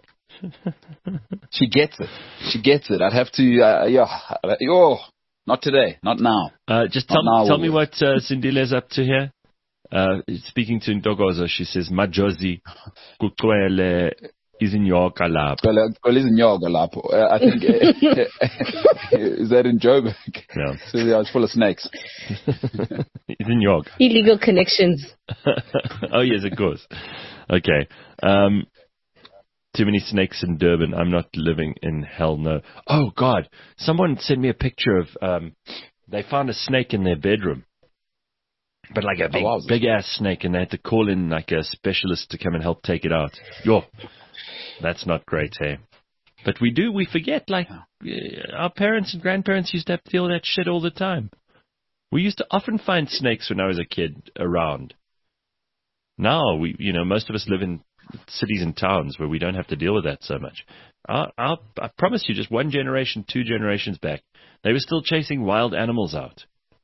she gets it. She gets it. I'd have to. Uh, yeah. Oh, not today. Not now. Uh, just tell, Not now, tell me Woolworths. what uh, Cindile's up to here. Uh, speaking to Ndogozo, she says, Majozi kukwele izinyoka lapho. Well, well, isn't yoga lapho? Uh, I think uh, is that in Joburg? Yeah. So yeah, it's full of snakes. Izinyoka. Illegal connections. Oh, yes, of course. Okay. Um, too many snakes in Durban. I'm not living in hell, no. Oh, God. Someone sent me a picture of, um, they found a snake in their bedroom. But like a big, Oh, wow. big ass snake, and they had to call in like a specialist to come and help take it out. Yo, that's not great, hey? But we do, we forget, like, uh, our parents and grandparents used to have to deal with that shit all the time. We used to often find snakes when I was a kid around. Now, we, you know, most of us live in cities and towns where we don't have to deal with that so much. I'll, I'll, I promise you, just one generation, two generations back, they were still chasing wild animals out.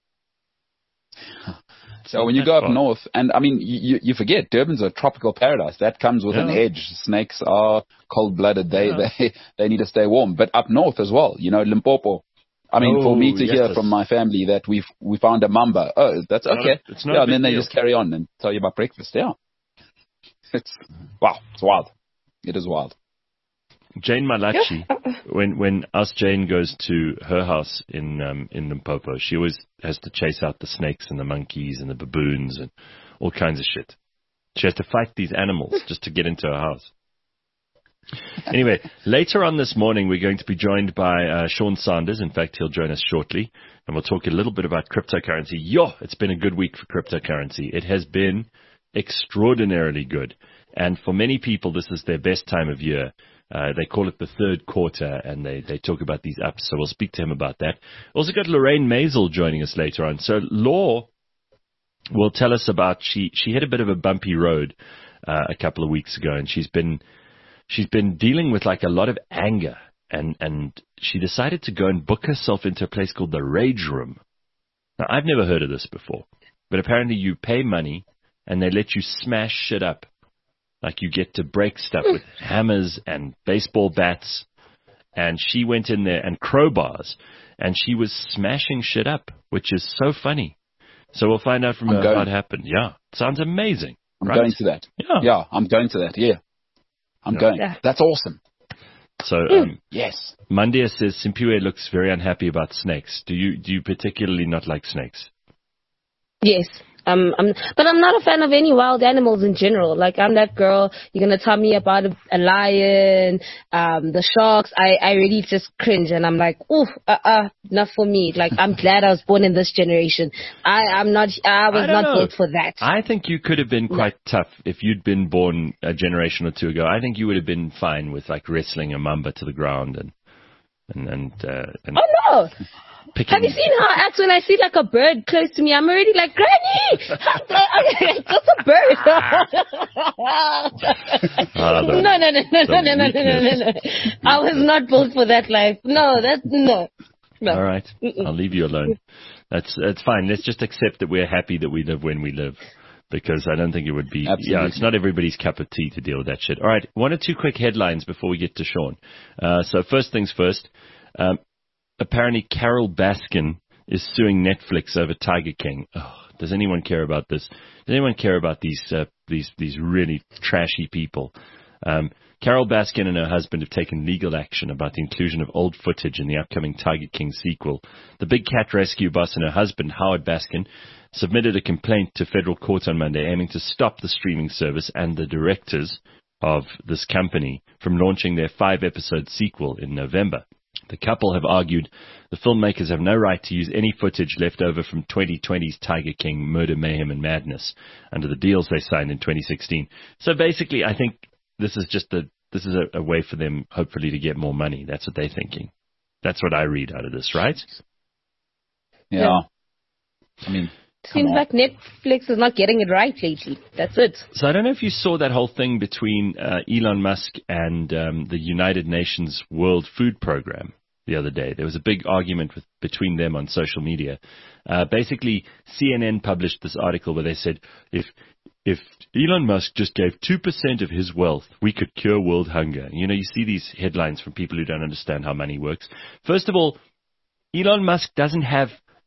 So when you go up north, and I mean, you, you forget, Durban's a tropical paradise. That comes with Yeah. an edge. Snakes are cold-blooded. They, Yeah. they, they need to stay warm. But up north as well, you know, Limpopo. I mean, Oh, for me to yes, hear yes. from my family that we've, we found a mamba. Oh, that's Not a- okay. it's not a yeah, and big then they deal. just carry on and tell you about breakfast. Yeah. It's, wow, it's wild. It is wild. Jane Malachi, when when us Jane goes to her house in um, in Limpopo, she always has to chase out the snakes and the monkeys and the baboons and all kinds of shit. She has to fight these animals just to get into her house. Anyway, later on this morning, we're going to be joined by uh, Sean Sanders. In fact, he'll join us shortly, and we'll talk a little bit about cryptocurrency. Yo, it's been a good week for cryptocurrency. It has been extraordinarily good. And for many people, this is their best time of year. Uh, they call it the third quarter, and they, they talk about these ups. So we'll speak to him about that. Also got Lorraine Maisel joining us later on. So Law will tell us about, she, she hit a bit of a bumpy road uh, a couple of weeks ago, and she's been she's been dealing with like a lot of anger, and, and she decided to go and book herself into a place called the Rage Room. Now, I've never heard of this before, but apparently you pay money, and they let you smash shit up. Like you get to break stuff with hammers and baseball bats. And she went in there and crowbars. And she was smashing shit up, which is so funny. So we'll find out from I'm her going. what happened. Yeah. Sounds amazing. I'm right? going to that. Yeah. Yeah, I'm going to that. Yeah. I'm Yeah. going. Yeah. That's awesome. So um, Yes. Mandia says Simpiwe looks very unhappy about snakes. Do you do you particularly not like snakes? Yes. Um, I'm, but I'm not a fan of any wild animals in general. Like, I'm that girl, you're going to tell me about a, a lion, um, the sharks. I, I really just cringe and I'm like, ooh, uh, uh, not for me. Like, I'm glad I was born in this generation. I, I'm not, I was I not know. built for that. I think you could have been quite no. tough if you'd been born a generation or two ago. I think you would have been fine with like wrestling a mamba to the ground and, and, and, uh, and oh no. Picking. Have you seen how I act when I see like a bird close to me? I'm already like, Granny! It's just a bird. ah, no, no, no, no, no, no, no, no, no, no, no. I was not built for that life. No, that's, no. no. All right. Mm-mm. I'll leave you alone. That's, that's fine. Let's just accept that we're happy that we live when we live. Because I don't think it would be, Absolutely. yeah, it's not everybody's cup of tea to deal with that shit. All right. One or two quick headlines before we get to Sean. Uh, so first things first. Um, Apparently, Carol Baskin is suing Netflix over Tiger King. Oh, does anyone care about this? Does anyone care about these uh, these these really trashy people? Um, Carol Baskin and her husband have taken legal action about the inclusion of old footage in the upcoming Tiger King sequel. The big cat rescue boss and her husband, Howard Baskin, submitted a complaint to federal court on Monday aiming to stop the streaming service and the directors of this company from launching their five-episode sequel in November. The couple have argued the filmmakers have no right to use any footage left over from twenty twenty's Tiger King Murder, Mayhem and Madness under the deals they signed in twenty sixteen. So basically, I think this is just a this is a, a way for them, hopefully, to get more money. That's what they're thinking. That's what I read out of this, right? Yeah. yeah. I mean, seems on. like Netflix is not getting it right lately. That's it. So I don't know if you saw that whole thing between uh, Elon Musk and um, the United Nations World Food Program the other day. There was a big argument with, between them on social media. Uh, basically, C N N published this article where they said, if if Elon Musk just gave two percent of his wealth, we could cure world hunger. You know, you see these headlines from people who don't understand how money works. First of all, Elon Musk doesn't have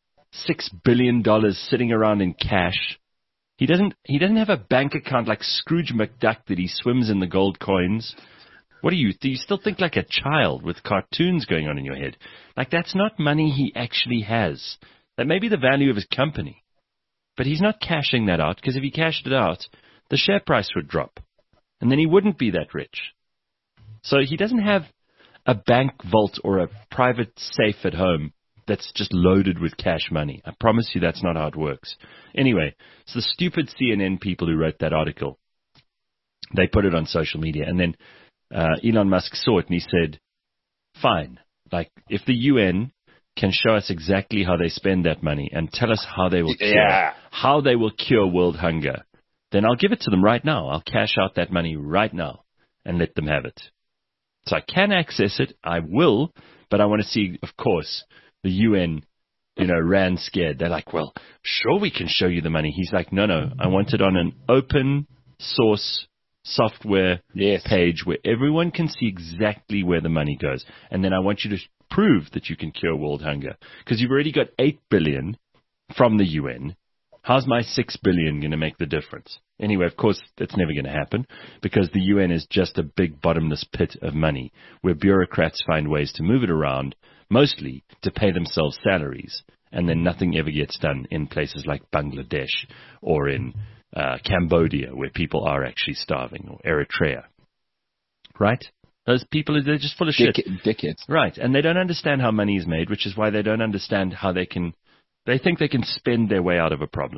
six billion dollars sitting around in cash. He doesn't he doesn't have a bank account like Scrooge McDuck that he swims in the gold coins. What do you, do you still think like a child with cartoons going on in your head? Like, that's not money he actually has. That may be the value of his company. But he's not cashing that out, because if he cashed it out, the share price would drop. And then he wouldn't be that rich. So he doesn't have a bank vault or a private safe at home that's just loaded with cash money. I promise you that's not how it works. Anyway, it's the stupid C N N people who wrote that article. They put it on social media, and then Uh, Elon Musk saw it and he said, fine, like if the U N can show us exactly how they spend that money and tell us how they will cure, yeah. how they will cure world hunger, then I'll give it to them right now. I'll cash out that money right now and let them have it. So I can access it. I will, but I want to see, of course, the U N, you know, ran scared. They're like, well, sure, we can show you the money. He's like, no, no, I want it on an open source software yes. page where everyone can see exactly where the money goes. And then I want you to prove that you can cure world hunger. Because you've already got eight billion from the U N. How's my six billion going to make the difference? Anyway, of course, that's never going to happen because the U N is just a big bottomless pit of money where bureaucrats find ways to move it around, mostly to pay themselves salaries. And then nothing ever gets done in places like Bangladesh or in Uh, Cambodia, where people are actually starving, or Eritrea. Right? Those people, they're just full of shit. Dick- dickheads. Right. And they don't understand how money is made, which is why they don't understand how they can, they think they can spend their way out of a problem.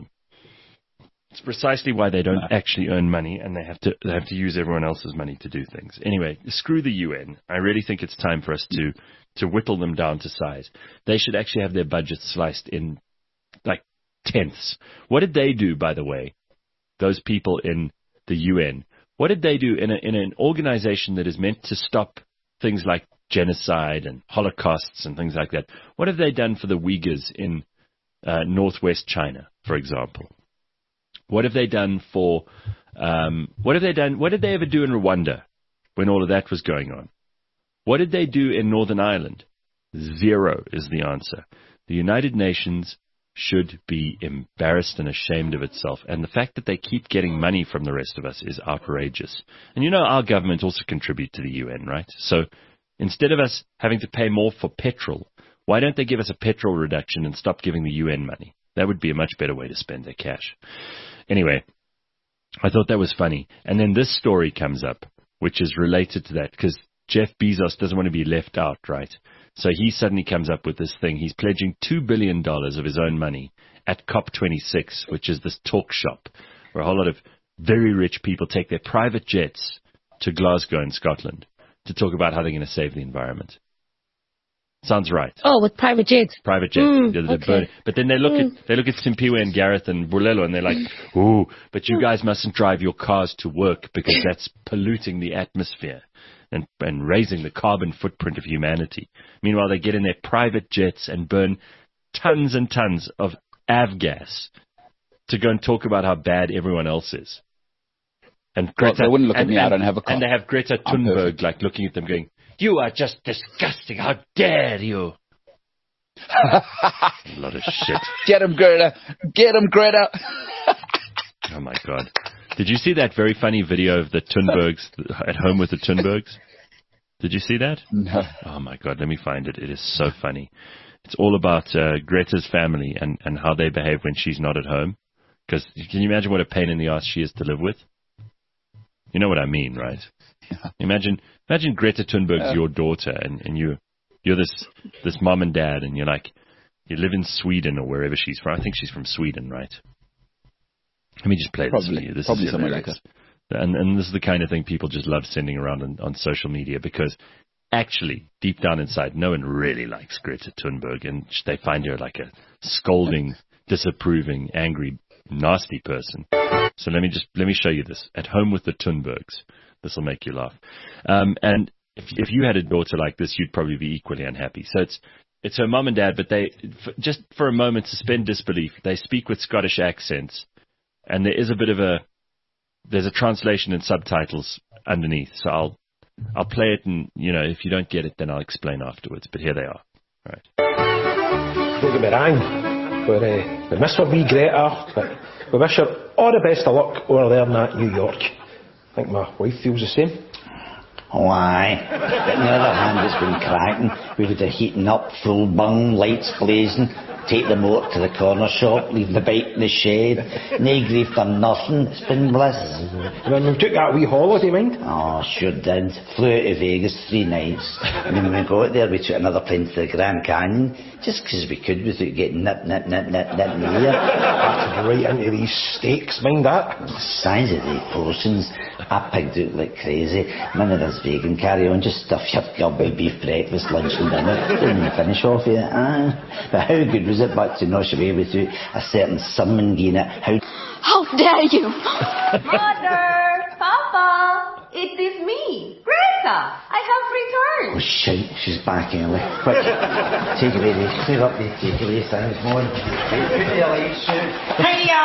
It's precisely why they don't no. actually earn money, and they have to, they have to use everyone else's money to do things. Anyway, screw the U N. I really think it's time for us to, to whittle them down to size. They should actually have their budgets sliced in, like, tenths. What did they do, by the way? Those people in the U N, what did they do in, a, in an organization that is meant to stop things like genocide and holocausts and things like that? What have they done for the Uyghurs in uh, northwest China, for example? What have they done for, um, what have they done, what did they ever do in Rwanda when all of that was going on? What did they do in Northern Ireland? Zero is the answer. The United Nations should be embarrassed and ashamed of itself. And the fact that they keep getting money from the rest of us is outrageous. And you know, our government also contribute to the U N, right? So instead of us having to pay more for petrol, why don't they give us a petrol reduction and stop giving the U N money? That would be a much better way to spend their cash. Anyway, I thought that was funny. And then this story comes up, which is related to that, because Jeff Bezos doesn't want to be left out, right? So he suddenly comes up with this thing. He's pledging two billion dollars of his own money at COP twenty-six, which is this talk shop where a whole lot of very rich people take their private jets to Glasgow in Scotland to talk about how they're going to save the environment. Sounds right. Oh, with private jets. Private jets. Mm, They're- they're okay. burning. But then they look Mm. at they look at Simpiwe and Gareth and Bulelo and they're like, ooh, but you guys mustn't drive your cars to work because that's polluting the atmosphere and, and raising the carbon footprint of humanity. Meanwhile, they get in their private jets and burn tons and tons of avgas to go and talk about how bad everyone else is. And Well, Greta, they wouldn't look at and, me, I and- don't have a car. And they have Greta I'm Thunberg perfect. like looking at them going, you are just disgusting. How dare you? A lot of shit. Get him, Greta. Get him, Greta. Oh, my God. Did you see that very funny video of the Thunbergs at home with the Thunbergs? Did you see that? No. Oh, my God. Let me find it. It is so funny. It's all about uh, Greta's family and, and how they behave when she's not at home. Because can you imagine what a pain in the ass she is to live with? You know what I mean, right? Yeah. Imagine imagine Greta Thunberg's Yeah. your daughter and, and you, you're this this mom and dad and you're like, you live in Sweden or wherever she's from. I think she's from Sweden, right? Let me just play this for Probably. you. This Probably is somewhere like hilarious. And, and this is the kind of thing people just love sending around on, on social media because actually, deep down inside, no one really likes Greta Thunberg and they find her like a scolding, disapproving, angry, nasty person. So let me just, let me show you this. At home with the Thunbergs. This will make you laugh. Um, and if, if you had a daughter like this, you'd probably be equally unhappy. So it's, it's her mom and dad, but they, f- just for a moment, suspend disbelief. They speak with Scottish accents. And there is a bit of a, there's a translation and subtitles underneath. So I'll, I'll play it and, you know, if you don't get it, then I'll explain afterwards. But here they are. All right. Don't get me wrong, we're, uh, we miss our wee Greta, but we wish her all the best of luck over there in that New York. I think my wife feels the same. Oh, aye. But on the other hand, it's been cracking. We would have heating up, full bung, lights blazing, take the motor to the corner shop, leave the bike in the shed. No grief for nothing. It's been bliss. And then we took that wee holiday, mind. Oh, sure did. Flew out to Vegas three nights. And then when we got there, we took another plane to the Grand Canyon, just 'cause we could without getting nip, nip, nip, nip, nip in the ear. After right into these steaks, mind that. The size of the portions, I pigged out like crazy. None of this vegan carry on, just stuff your gobby beef breakfast, lunch and dinner. Didn't even finish off yet. Ah. But how good was it back to Nosh away without a certain summon getting it? How How dare you! Mother! Papa! It is me, Greta! I have Oh returned! shite, she's back early. Quick, take away the, clear up the takeaway things, Mon. Put the lights out.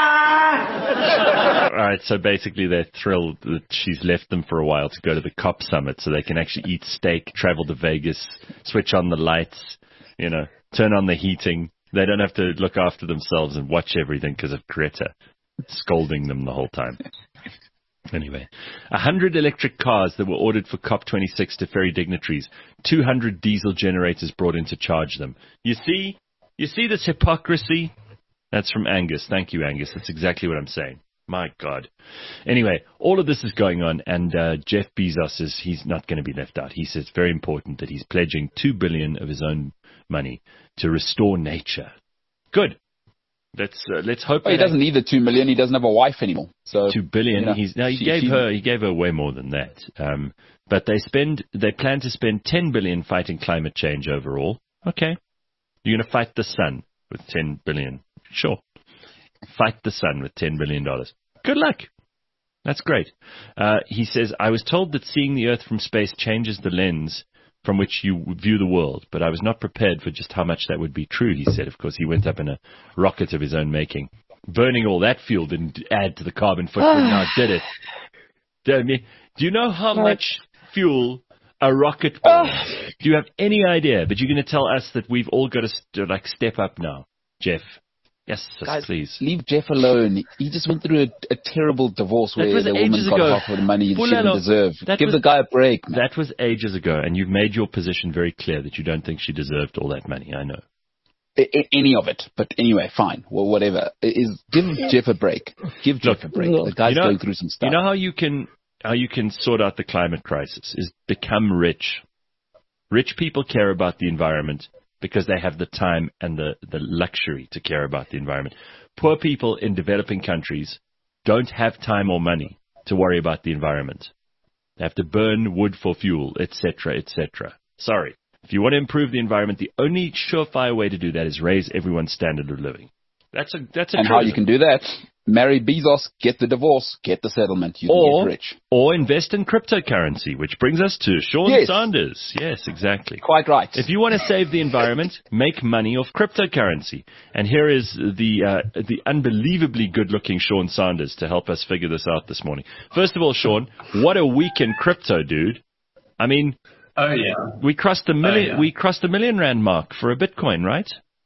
Hiya! All right, so basically they're thrilled that she's left them for a while to go to the COP summit so they can actually eat steak, travel to Vegas, switch on the lights, you know, turn on the heating. They don't have to look after themselves and watch everything because of Greta scolding them the whole time. Anyway, one hundred electric cars that were ordered for COP twenty-six to ferry dignitaries, two hundred diesel generators brought in to charge them. You see? You see this hypocrisy? That's from Angus. Thank you, Angus. That's exactly what I'm saying. My God. Anyway, all of this is going on, and uh, Jeff Bezos is he's not going to be left out. He says it's very important that he's pledging two billion dollars of his own money to restore nature. Good. Let's uh, let's hope. Well, he that- doesn't need the two million. He doesn't have a wife anymore. So Two billion. you know, He's no. He she- gave she- her. He gave her way more than that. Um, but they spend. They plan to spend ten billion fighting climate change overall. Okay, you're going to fight the sun with ten billion. Sure, fight the sun with ten billion dollars. Good luck. That's great. Uh, he says, I was told that seeing the Earth from space changes the lens from which you view the world, but I was not prepared for just how much that would be true, he said. Of course, he went up in a rocket of his own making. Burning all that fuel didn't add to the carbon footprint now, did it? Do you- do you know how much fuel a rocket burns? Do you have any idea? But you're going to tell us that we've all got to st- like step up now, Jeff. Yes, yes, Guys, please. leave Jeff alone. He just went through a, a terrible divorce That where was the woman ages got ago. half of the money she Bulelo, didn't deserve. that Give was- the guy a break, man. That was ages ago, and you've made your position very clear that you don't think she deserved all that money. I know. I, I, any of it. But anyway, fine. Well, whatever. Is give Jeff a break. Give Jeff a break. The guy's you know, going through some stuff. You know how you can how you can sort out the climate crisis is become rich. Rich people care about the environment because they have the time and the, the luxury to care about the environment. Poor people in developing countries don't have time or money to worry about the environment. They have to burn wood for fuel, et cetera, et cetera. Sorry. If you want to improve the environment, the only surefire way to do that is raise everyone's standard of living. That's a that's a and truism. How you can do that? Marry Bezos, get the divorce, get the settlement. You or, get rich. Or invest in cryptocurrency, which brings us to Sean yes. Sanders. Yes, exactly. Quite right. If you want to save the environment, make money off cryptocurrency. And here is the uh, the unbelievably good-looking Sean Sanders to help us figure this out this morning. First of all, Sean, what a week in crypto, dude. I mean, oh yeah, we crossed the million. Oh, yeah. We crossed the million rand mark for a Bitcoin, right?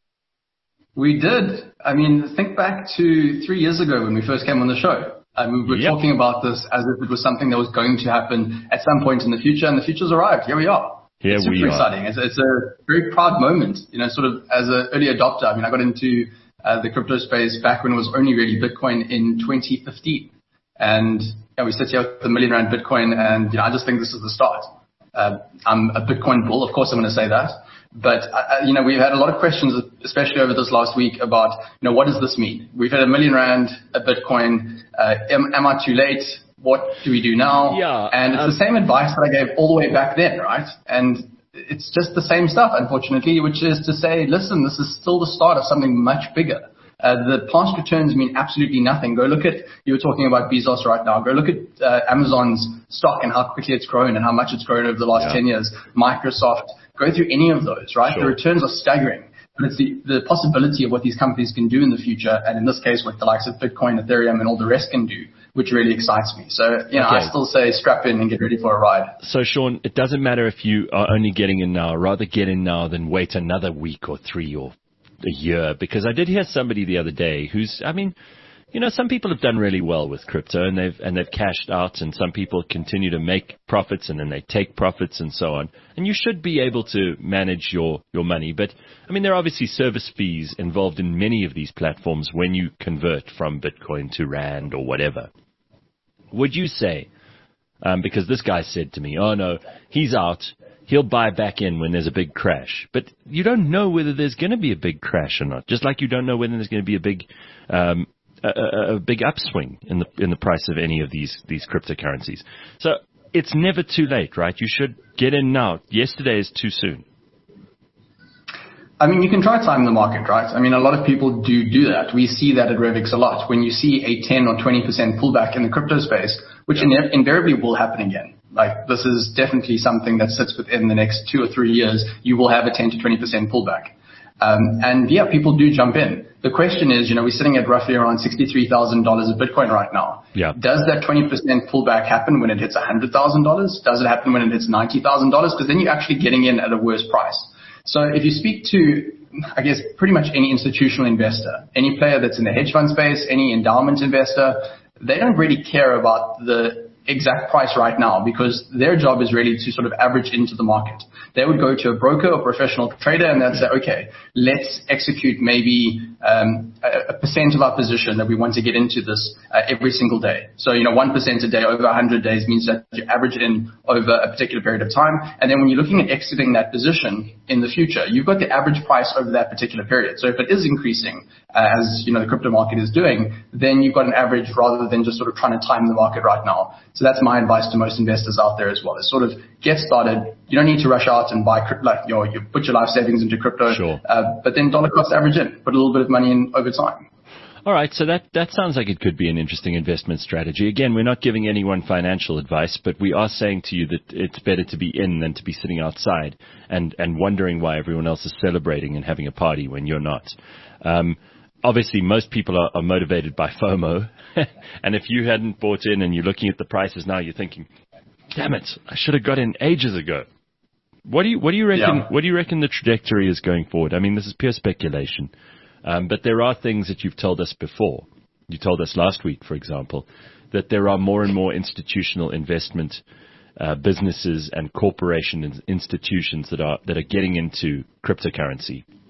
We did. I mean, think back to three years ago when we first came on the show. I mean, we were yep. talking about this as if it was something that was going to happen at some point in the future, and the future's arrived. Here we are. Here it's super we are. exciting. It's, it's a very proud moment, you know, sort of as an early adopter. I mean, I got into uh, the crypto space back when it was only really Bitcoin in twenty fifteen. And yeah, we sit here with the million rand Bitcoin, and you know, I just think this is the start. Uh, I'm a Bitcoin bull. Of course, I'm going to say that. But, uh, you know, we've had a lot of questions, especially over this last week, about, you know, what does this mean? We've had a million rand, a Bitcoin. Uh, am, am I too late? What do we do now? Yeah, and it's um, the same advice that I gave all the way back then, right? And it's just the same stuff, unfortunately, which is to say, listen, this is still the start of something much bigger. Uh, the past returns mean absolutely nothing. Go look at, you were talking about Bezos right now. Go look at uh, Amazon's stock and how quickly it's grown and how much it's grown over the last yeah. ten years. Microsoft. Go through any of those, right? Sure. The returns are staggering, but it's the, the possibility of what these companies can do in the future, and in this case, what the likes of Bitcoin, Ethereum, and all the rest can do, which really excites me. So, you know, okay. I still say strap in and get ready for a ride. So, Sean, it doesn't matter if you are only getting in now. Rather get in now than wait another week or three or a year, because I did hear somebody the other day who's, I mean, you know, some people have done really well with crypto and they've and they've cashed out, and some people continue to make profits and then they take profits and so on. And you should be able to manage your, your money. But, I mean, there are obviously service fees involved in many of these platforms when you convert from Bitcoin to Rand or whatever. Would you say, um, because this guy said to me, oh, no, he's out. He'll buy back in when there's a big crash. But you don't know whether there's going to be a big crash or not, just like you don't know whether there's going to be a big um A, a, a big upswing in the in the price of any of these these cryptocurrencies. So it's never too late, right? You should get in now. Yesterday is too soon. I mean, you can try time the market, right? I mean, a lot of people do do that. We see that at Revix a lot. When you see a ten or twenty percent pullback in the crypto space, which yeah. invariably will happen again. Like, this is definitely something that sits within the next two or three years. You will have a ten to twenty percent pullback. Um, and yeah, people do jump in. The question is, you know, we're sitting at roughly around sixty-three thousand dollars of Bitcoin right now. Yeah. Does that twenty percent pullback happen when it hits one hundred thousand dollars? Does it happen when it hits ninety thousand dollars? Because then you're actually getting in at a worse price. So if you speak to, I guess, pretty much any institutional investor, any player that's in the hedge fund space, any endowment investor, they don't really care about the exact price right now, because their job is really to sort of average into the market. They would go to a broker or professional trader and they'd say, okay, let's execute maybe um, a, a percent of our position that we want to get into this uh, every single day. So, you know, one percent a day over one hundred days means that you average it in over a particular period of time. And then when you're looking at exiting that position in the future, you've got the average price over that particular period. So if it is increasing, uh, as, you know, the crypto market is doing, then you've got an average rather than just sort of trying to time the market right now. So that's my advice to most investors out there as well, is sort of get started. You don't need to rush out and buy, like, you know, you put your life savings into crypto, sure. uh, but then dollar cost average in, put a little bit of money in over time. All right, so that, that sounds like it could be an interesting investment strategy. Again, we're not giving anyone financial advice, but we are saying to you that it's better to be in than to be sitting outside and, and wondering why everyone else is celebrating and having a party when you're not. Um, Obviously, most people are, are motivated by FOMO. And if you hadn't bought in and you're looking at the prices now, you're thinking, damn it, I should have got in ages ago. What do you, what do you reckon, Yeah. what do you reckon the trajectory is going forward? I mean, this is pure speculation. Um, but there are things that you've told us before. You told us last week, for example, that there are more and more institutional investment uh, businesses and corporation institutions that are, that are getting into cryptocurrency.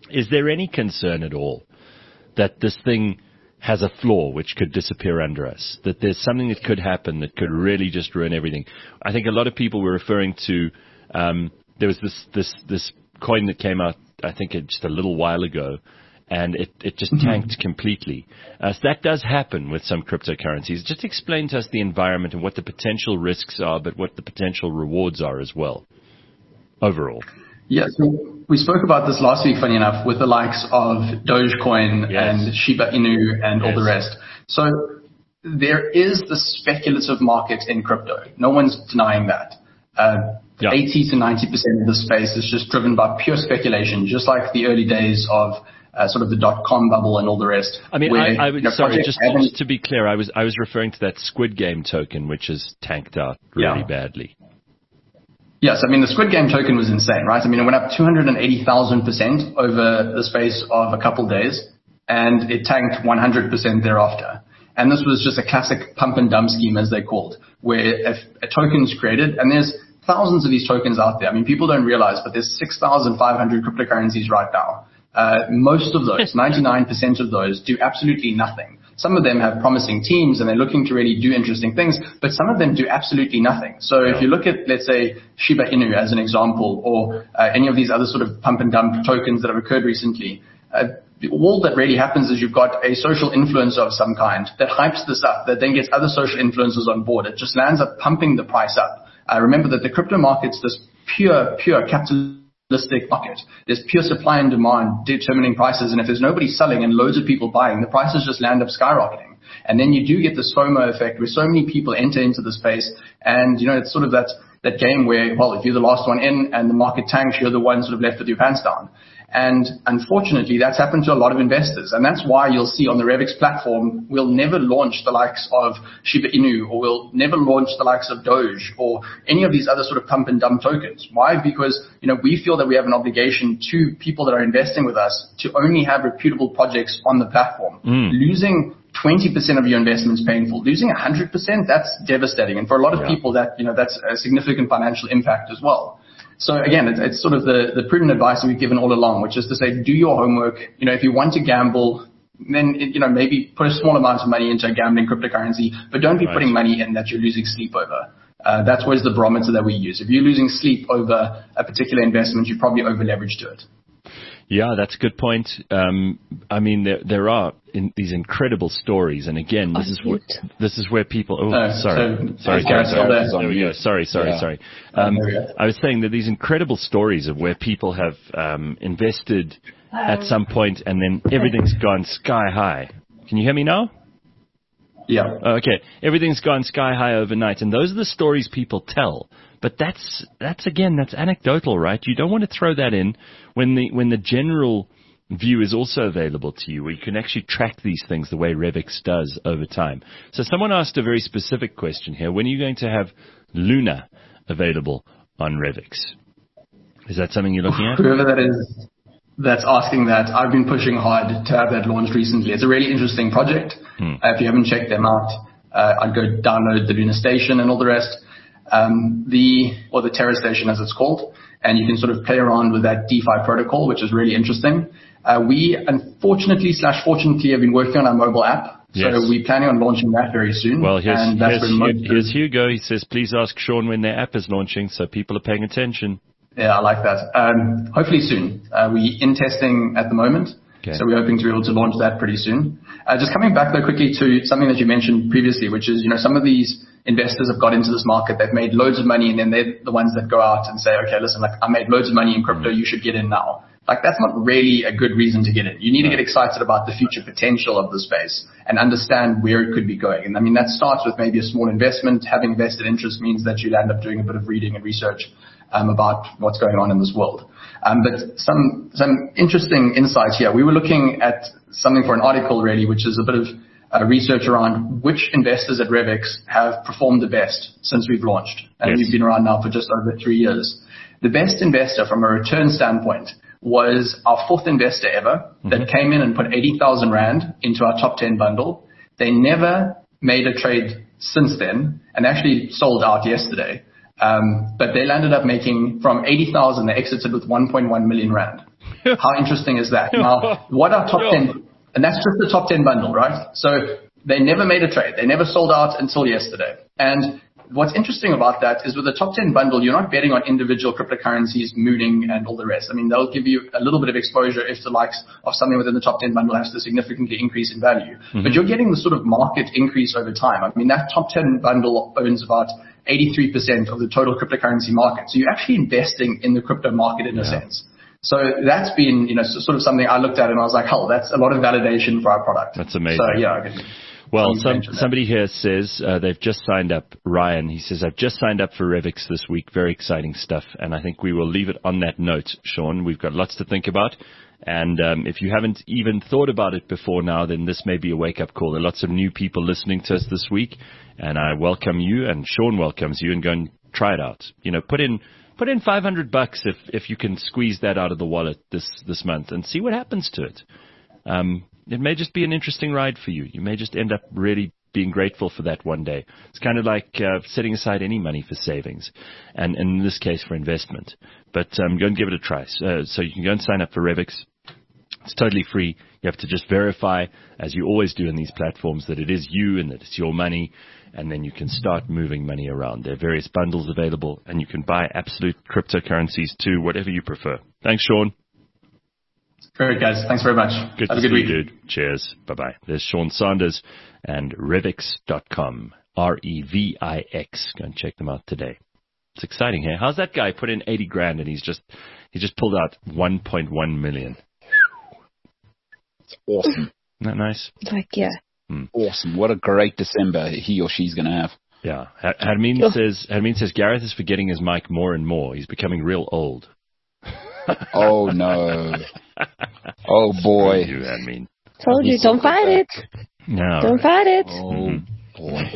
Is there any concern at all that this thing has a flaw which could disappear under us, that there's something that could happen that could really just ruin everything? I think a lot of people were referring to, um, there was this, this, this coin that came out, I think just a little while ago, and it, it just tanked completely. Uh, so that does happen with some cryptocurrencies. Just explain to us the environment and what the potential risks are, but what the potential rewards are as well, overall. Yeah, so we spoke about this last week, funny enough, with the likes of Dogecoin yes. and Shiba Inu and yes. all the rest. So there is the speculative market in crypto. No one's denying that. Uh, yeah. eighty to ninety percent of the space is just driven by pure speculation, just like the early days of Uh, sort of the dot-com bubble and all the rest. I mean, where, I, I would, you know, sorry, just, just to be clear, I was I was referring to that Squid Game token, which has tanked out really yeah. badly. Yes, I mean, the Squid Game token was insane, right? I mean, it went up two hundred eighty thousand percent over the space of a couple days, and it tanked one hundred percent thereafter. And this was just a classic pump and dump scheme, as they called, where if a token is created, and there's thousands of these tokens out there. I mean, people don't realize, but there's six thousand five hundred cryptocurrencies right now. Uh, most of those, ninety-nine percent of those, do absolutely nothing. Some of them have promising teams and they're looking to really do interesting things, but some of them do absolutely nothing. So if you look at, let's say, Shiba Inu as an example, or uh, any of these other sort of pump and dump tokens that have occurred recently, uh, all that really happens is you've got a social influencer of some kind that hypes this up, that then gets other social influencers on board. It just lands up pumping the price up. Uh, remember that the crypto market's this pure, pure capital market. There's pure supply and demand determining prices, and if there's nobody selling and loads of people buying, the prices just land up skyrocketing. And then you do get this FOMO effect where so many people enter into the space, and you know it's sort of that that game where, well, if you're the last one in and the market tanks, you're the one sort of left with your pants down. And unfortunately, that's happened to a lot of investors. And that's why you'll see on the Revix platform, we'll never launch the likes of Shiba Inu, or we'll never launch the likes of Doge, or any of these other sort of pump and dump tokens. Why? Because, you know, we feel that we have an obligation to people that are investing with us to only have reputable projects on the platform. Mm. Losing twenty percent of your investment is painful. Losing one hundred percent, that's devastating. And for a lot of yeah. people, that, you know, that's a significant financial impact as well. So again, it's, it's sort of the, the prudent advice that we've given all along, which is to say, do your homework. You know, if you want to gamble, then, you know, maybe put a small amount of money into a gambling cryptocurrency, but don't be right. putting money in that you're losing sleep over. Uh, that's always the barometer that we use. If you're losing sleep over a particular investment, you're probably over leveraged to it. Yeah, that's a good point. Um, I mean, there there are in, these incredible stories, and again, this is where this is where people. Oh, uh, sorry, so, sorry, sorry, sorry. There we go. Sorry, sorry, yeah. sorry. Um, I was saying that these incredible stories of where people have um, invested at some point, and then everything's gone sky high. Can you hear me now? Yeah. Okay. Everything's gone sky high overnight, and those are the stories people tell. But that's that's again that's anecdotal, right? You don't want to throw that in when the when the general view is also available to you, where you can actually track these things the way Revix does over time. So someone asked a very specific question here: when are you going to have Luna available on Revix? Is that something you're looking at? Whoever that is that's asking that, I've been pushing hard to have that launched recently. It's a really interesting project. Hmm. Uh, if you haven't checked them out, uh, I'd go download the Luna Station and all the rest. Um, the, or the Terra Station as it's called, and you can sort of play around with that DeFi protocol, which is really interesting. Uh, we unfortunately slash fortunately have been working on our mobile app, yes. so we're planning on launching that very soon. Well, here's, and that's here's, here's Hugo. He says, please ask Sean when their app is launching, so people are paying attention. Yeah, I like that. Um, hopefully soon. Uh, we're in testing at the moment. Okay. So we're hoping to be able to launch that pretty soon. Uh, just coming back though quickly to something that you mentioned previously, which is, you know, some of these investors have got into this market, they've made loads of money, and then they're the ones that go out and say, okay, listen, like I made loads of money in crypto, you should get in now. Like that's not really a good reason to get in. You need to get excited about the future potential of the space and understand where it could be going. And I mean, that starts with maybe a small investment. Having vested interest means that you'll end up doing a bit of reading and research um, about what's going on in this world. Um, but some some interesting insights here. We were looking at something for an article really, which is a bit of uh, research around which investors at Revix have performed the best since we've launched. And yes. we've been around now for just over three years. The best investor from a return standpoint was our fourth investor ever mm-hmm. that came in and put eighty thousand rand into our top ten bundle. They never made a trade since then and actually sold out yesterday. Um, but they landed up making from eighty thousand, they exited with one point one million rand. How interesting is that? Now, what are top ten? And that's just the top ten bundle, right? So they never made a trade. They never sold out until yesterday. And what's interesting about that is with the top ten bundle, you're not betting on individual cryptocurrencies mooning and all the rest. I mean, they'll give you a little bit of exposure if the likes of something within the top ten bundle has to significantly increase in value. Mm-hmm. But you're getting the sort of market increase over time. I mean, that top ten bundle owns about eighty-three percent of the total cryptocurrency market. So you're actually investing in the crypto market in yeah. a sense. So that's been, you know, sort of something I looked at and I was like, hell, that's a lot of validation for our product. That's amazing. So yeah, I guess. Well, some, somebody here says uh, they've just signed up. Ryan, he says, I've just signed up for Revix this week. Very exciting stuff. And I think we will leave it on that note, Sean. We've got lots to think about. And um, if you haven't even thought about it before now, then this may be a wake-up call. There are lots of new people listening to us this week. And I welcome you, and Sean welcomes you, and go and try it out. You know, put in put in five hundred bucks if, if you can squeeze that out of the wallet this, this month and see what happens to it. Um It may just be an interesting ride for you. You may just end up really being grateful for that one day. It's kind of like uh, setting aside any money for savings, and, and in this case for investment. But um, go and give it a try. Uh, so you can go and sign up for Revix. It's totally free. You have to just verify, as you always do in these platforms, that it is you and that it's your money, and then you can start moving money around. There are various bundles available, and you can buy absolute cryptocurrencies too, whatever you prefer. Thanks, Sean. Great, guys. Thanks very much. Good Have to a good see week. you, dude. Cheers. Bye-bye. There's Sean Sanders and Revix dot com. R E V I X. Go and check them out today. It's exciting here. How's that guy put in eighty grand and he's just he just pulled out one point one million? It's awesome. Isn't that nice? Like, yeah. Hmm. Awesome. What a great December he or she's going to have. Yeah. Hermine oh. says, Hermine says, Gareth is forgetting his mic more and more. He's becoming real old. Oh, no. Oh, boy. You, Hermine. Told you, don't fight it. No. Don't fight it. Oh, boy.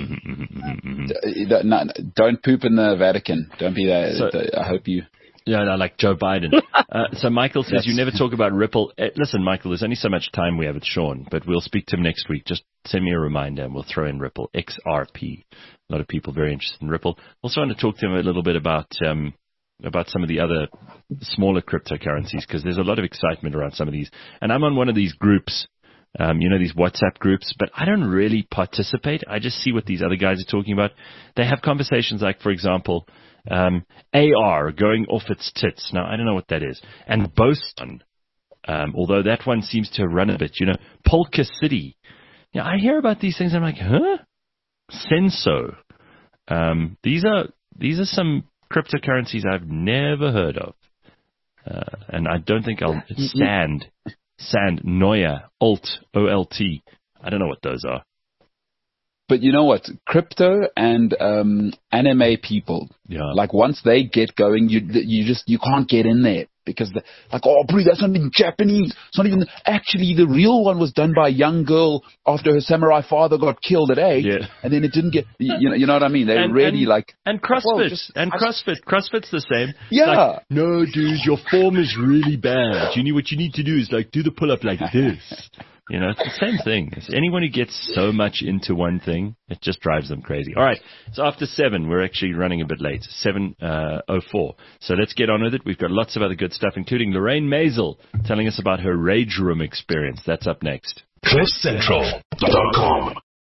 D- don't poop in the Vatican. Don't be that. So, I hope you... Yeah, no, like Joe Biden. Uh, so Michael says, yes. You never talk about Ripple. Uh, listen, Michael, there's only so much time we have with Sean, but we'll speak to him next week. Just send me a reminder and we'll throw in Ripple, X R P. A lot of people very interested in Ripple. Also want to talk to him a little bit about um, about some of the other smaller cryptocurrencies, because there's a lot of excitement around some of these. And I'm on one of these groups, um, you know, these WhatsApp groups, but I don't really participate. I just see what these other guys are talking about. They have conversations like, for example... Um, A R going off its tits. Now, I don't know what that is. And Boson, um, although that one seems to run a bit, you know, Polka City. Yeah, I hear about these things. I'm like, huh? Senso. Um, these are these are some cryptocurrencies I've never heard of, uh, and I don't think I'll. It's Sand, Sand, Noya, Alt, O L T. I don't know what those are. But you know what? Crypto and um, anime people, yeah. like once they get going, you you just you can't get in there because the, like, oh, bro, that's not even Japanese. It's not even actually the real one was done by a young girl after her samurai father got killed at eight, yeah. and then it didn't get. You know, you know what I mean? They're and, really and, like and CrossFit well, just, and CrossFit. CrossFit's the same. Yeah. Like, no, dude, your form is really bad. You need what you need to do is like do the pull up like this. You know, it's the same thing. It's anyone who gets so much into one thing, it just drives them crazy. All right, so after seven, we're actually running a bit late, seven oh four. So let's get on with it. We've got lots of other good stuff, including Lorraine Maisel telling us about her Rage Room experience. That's up next. cliff central dot com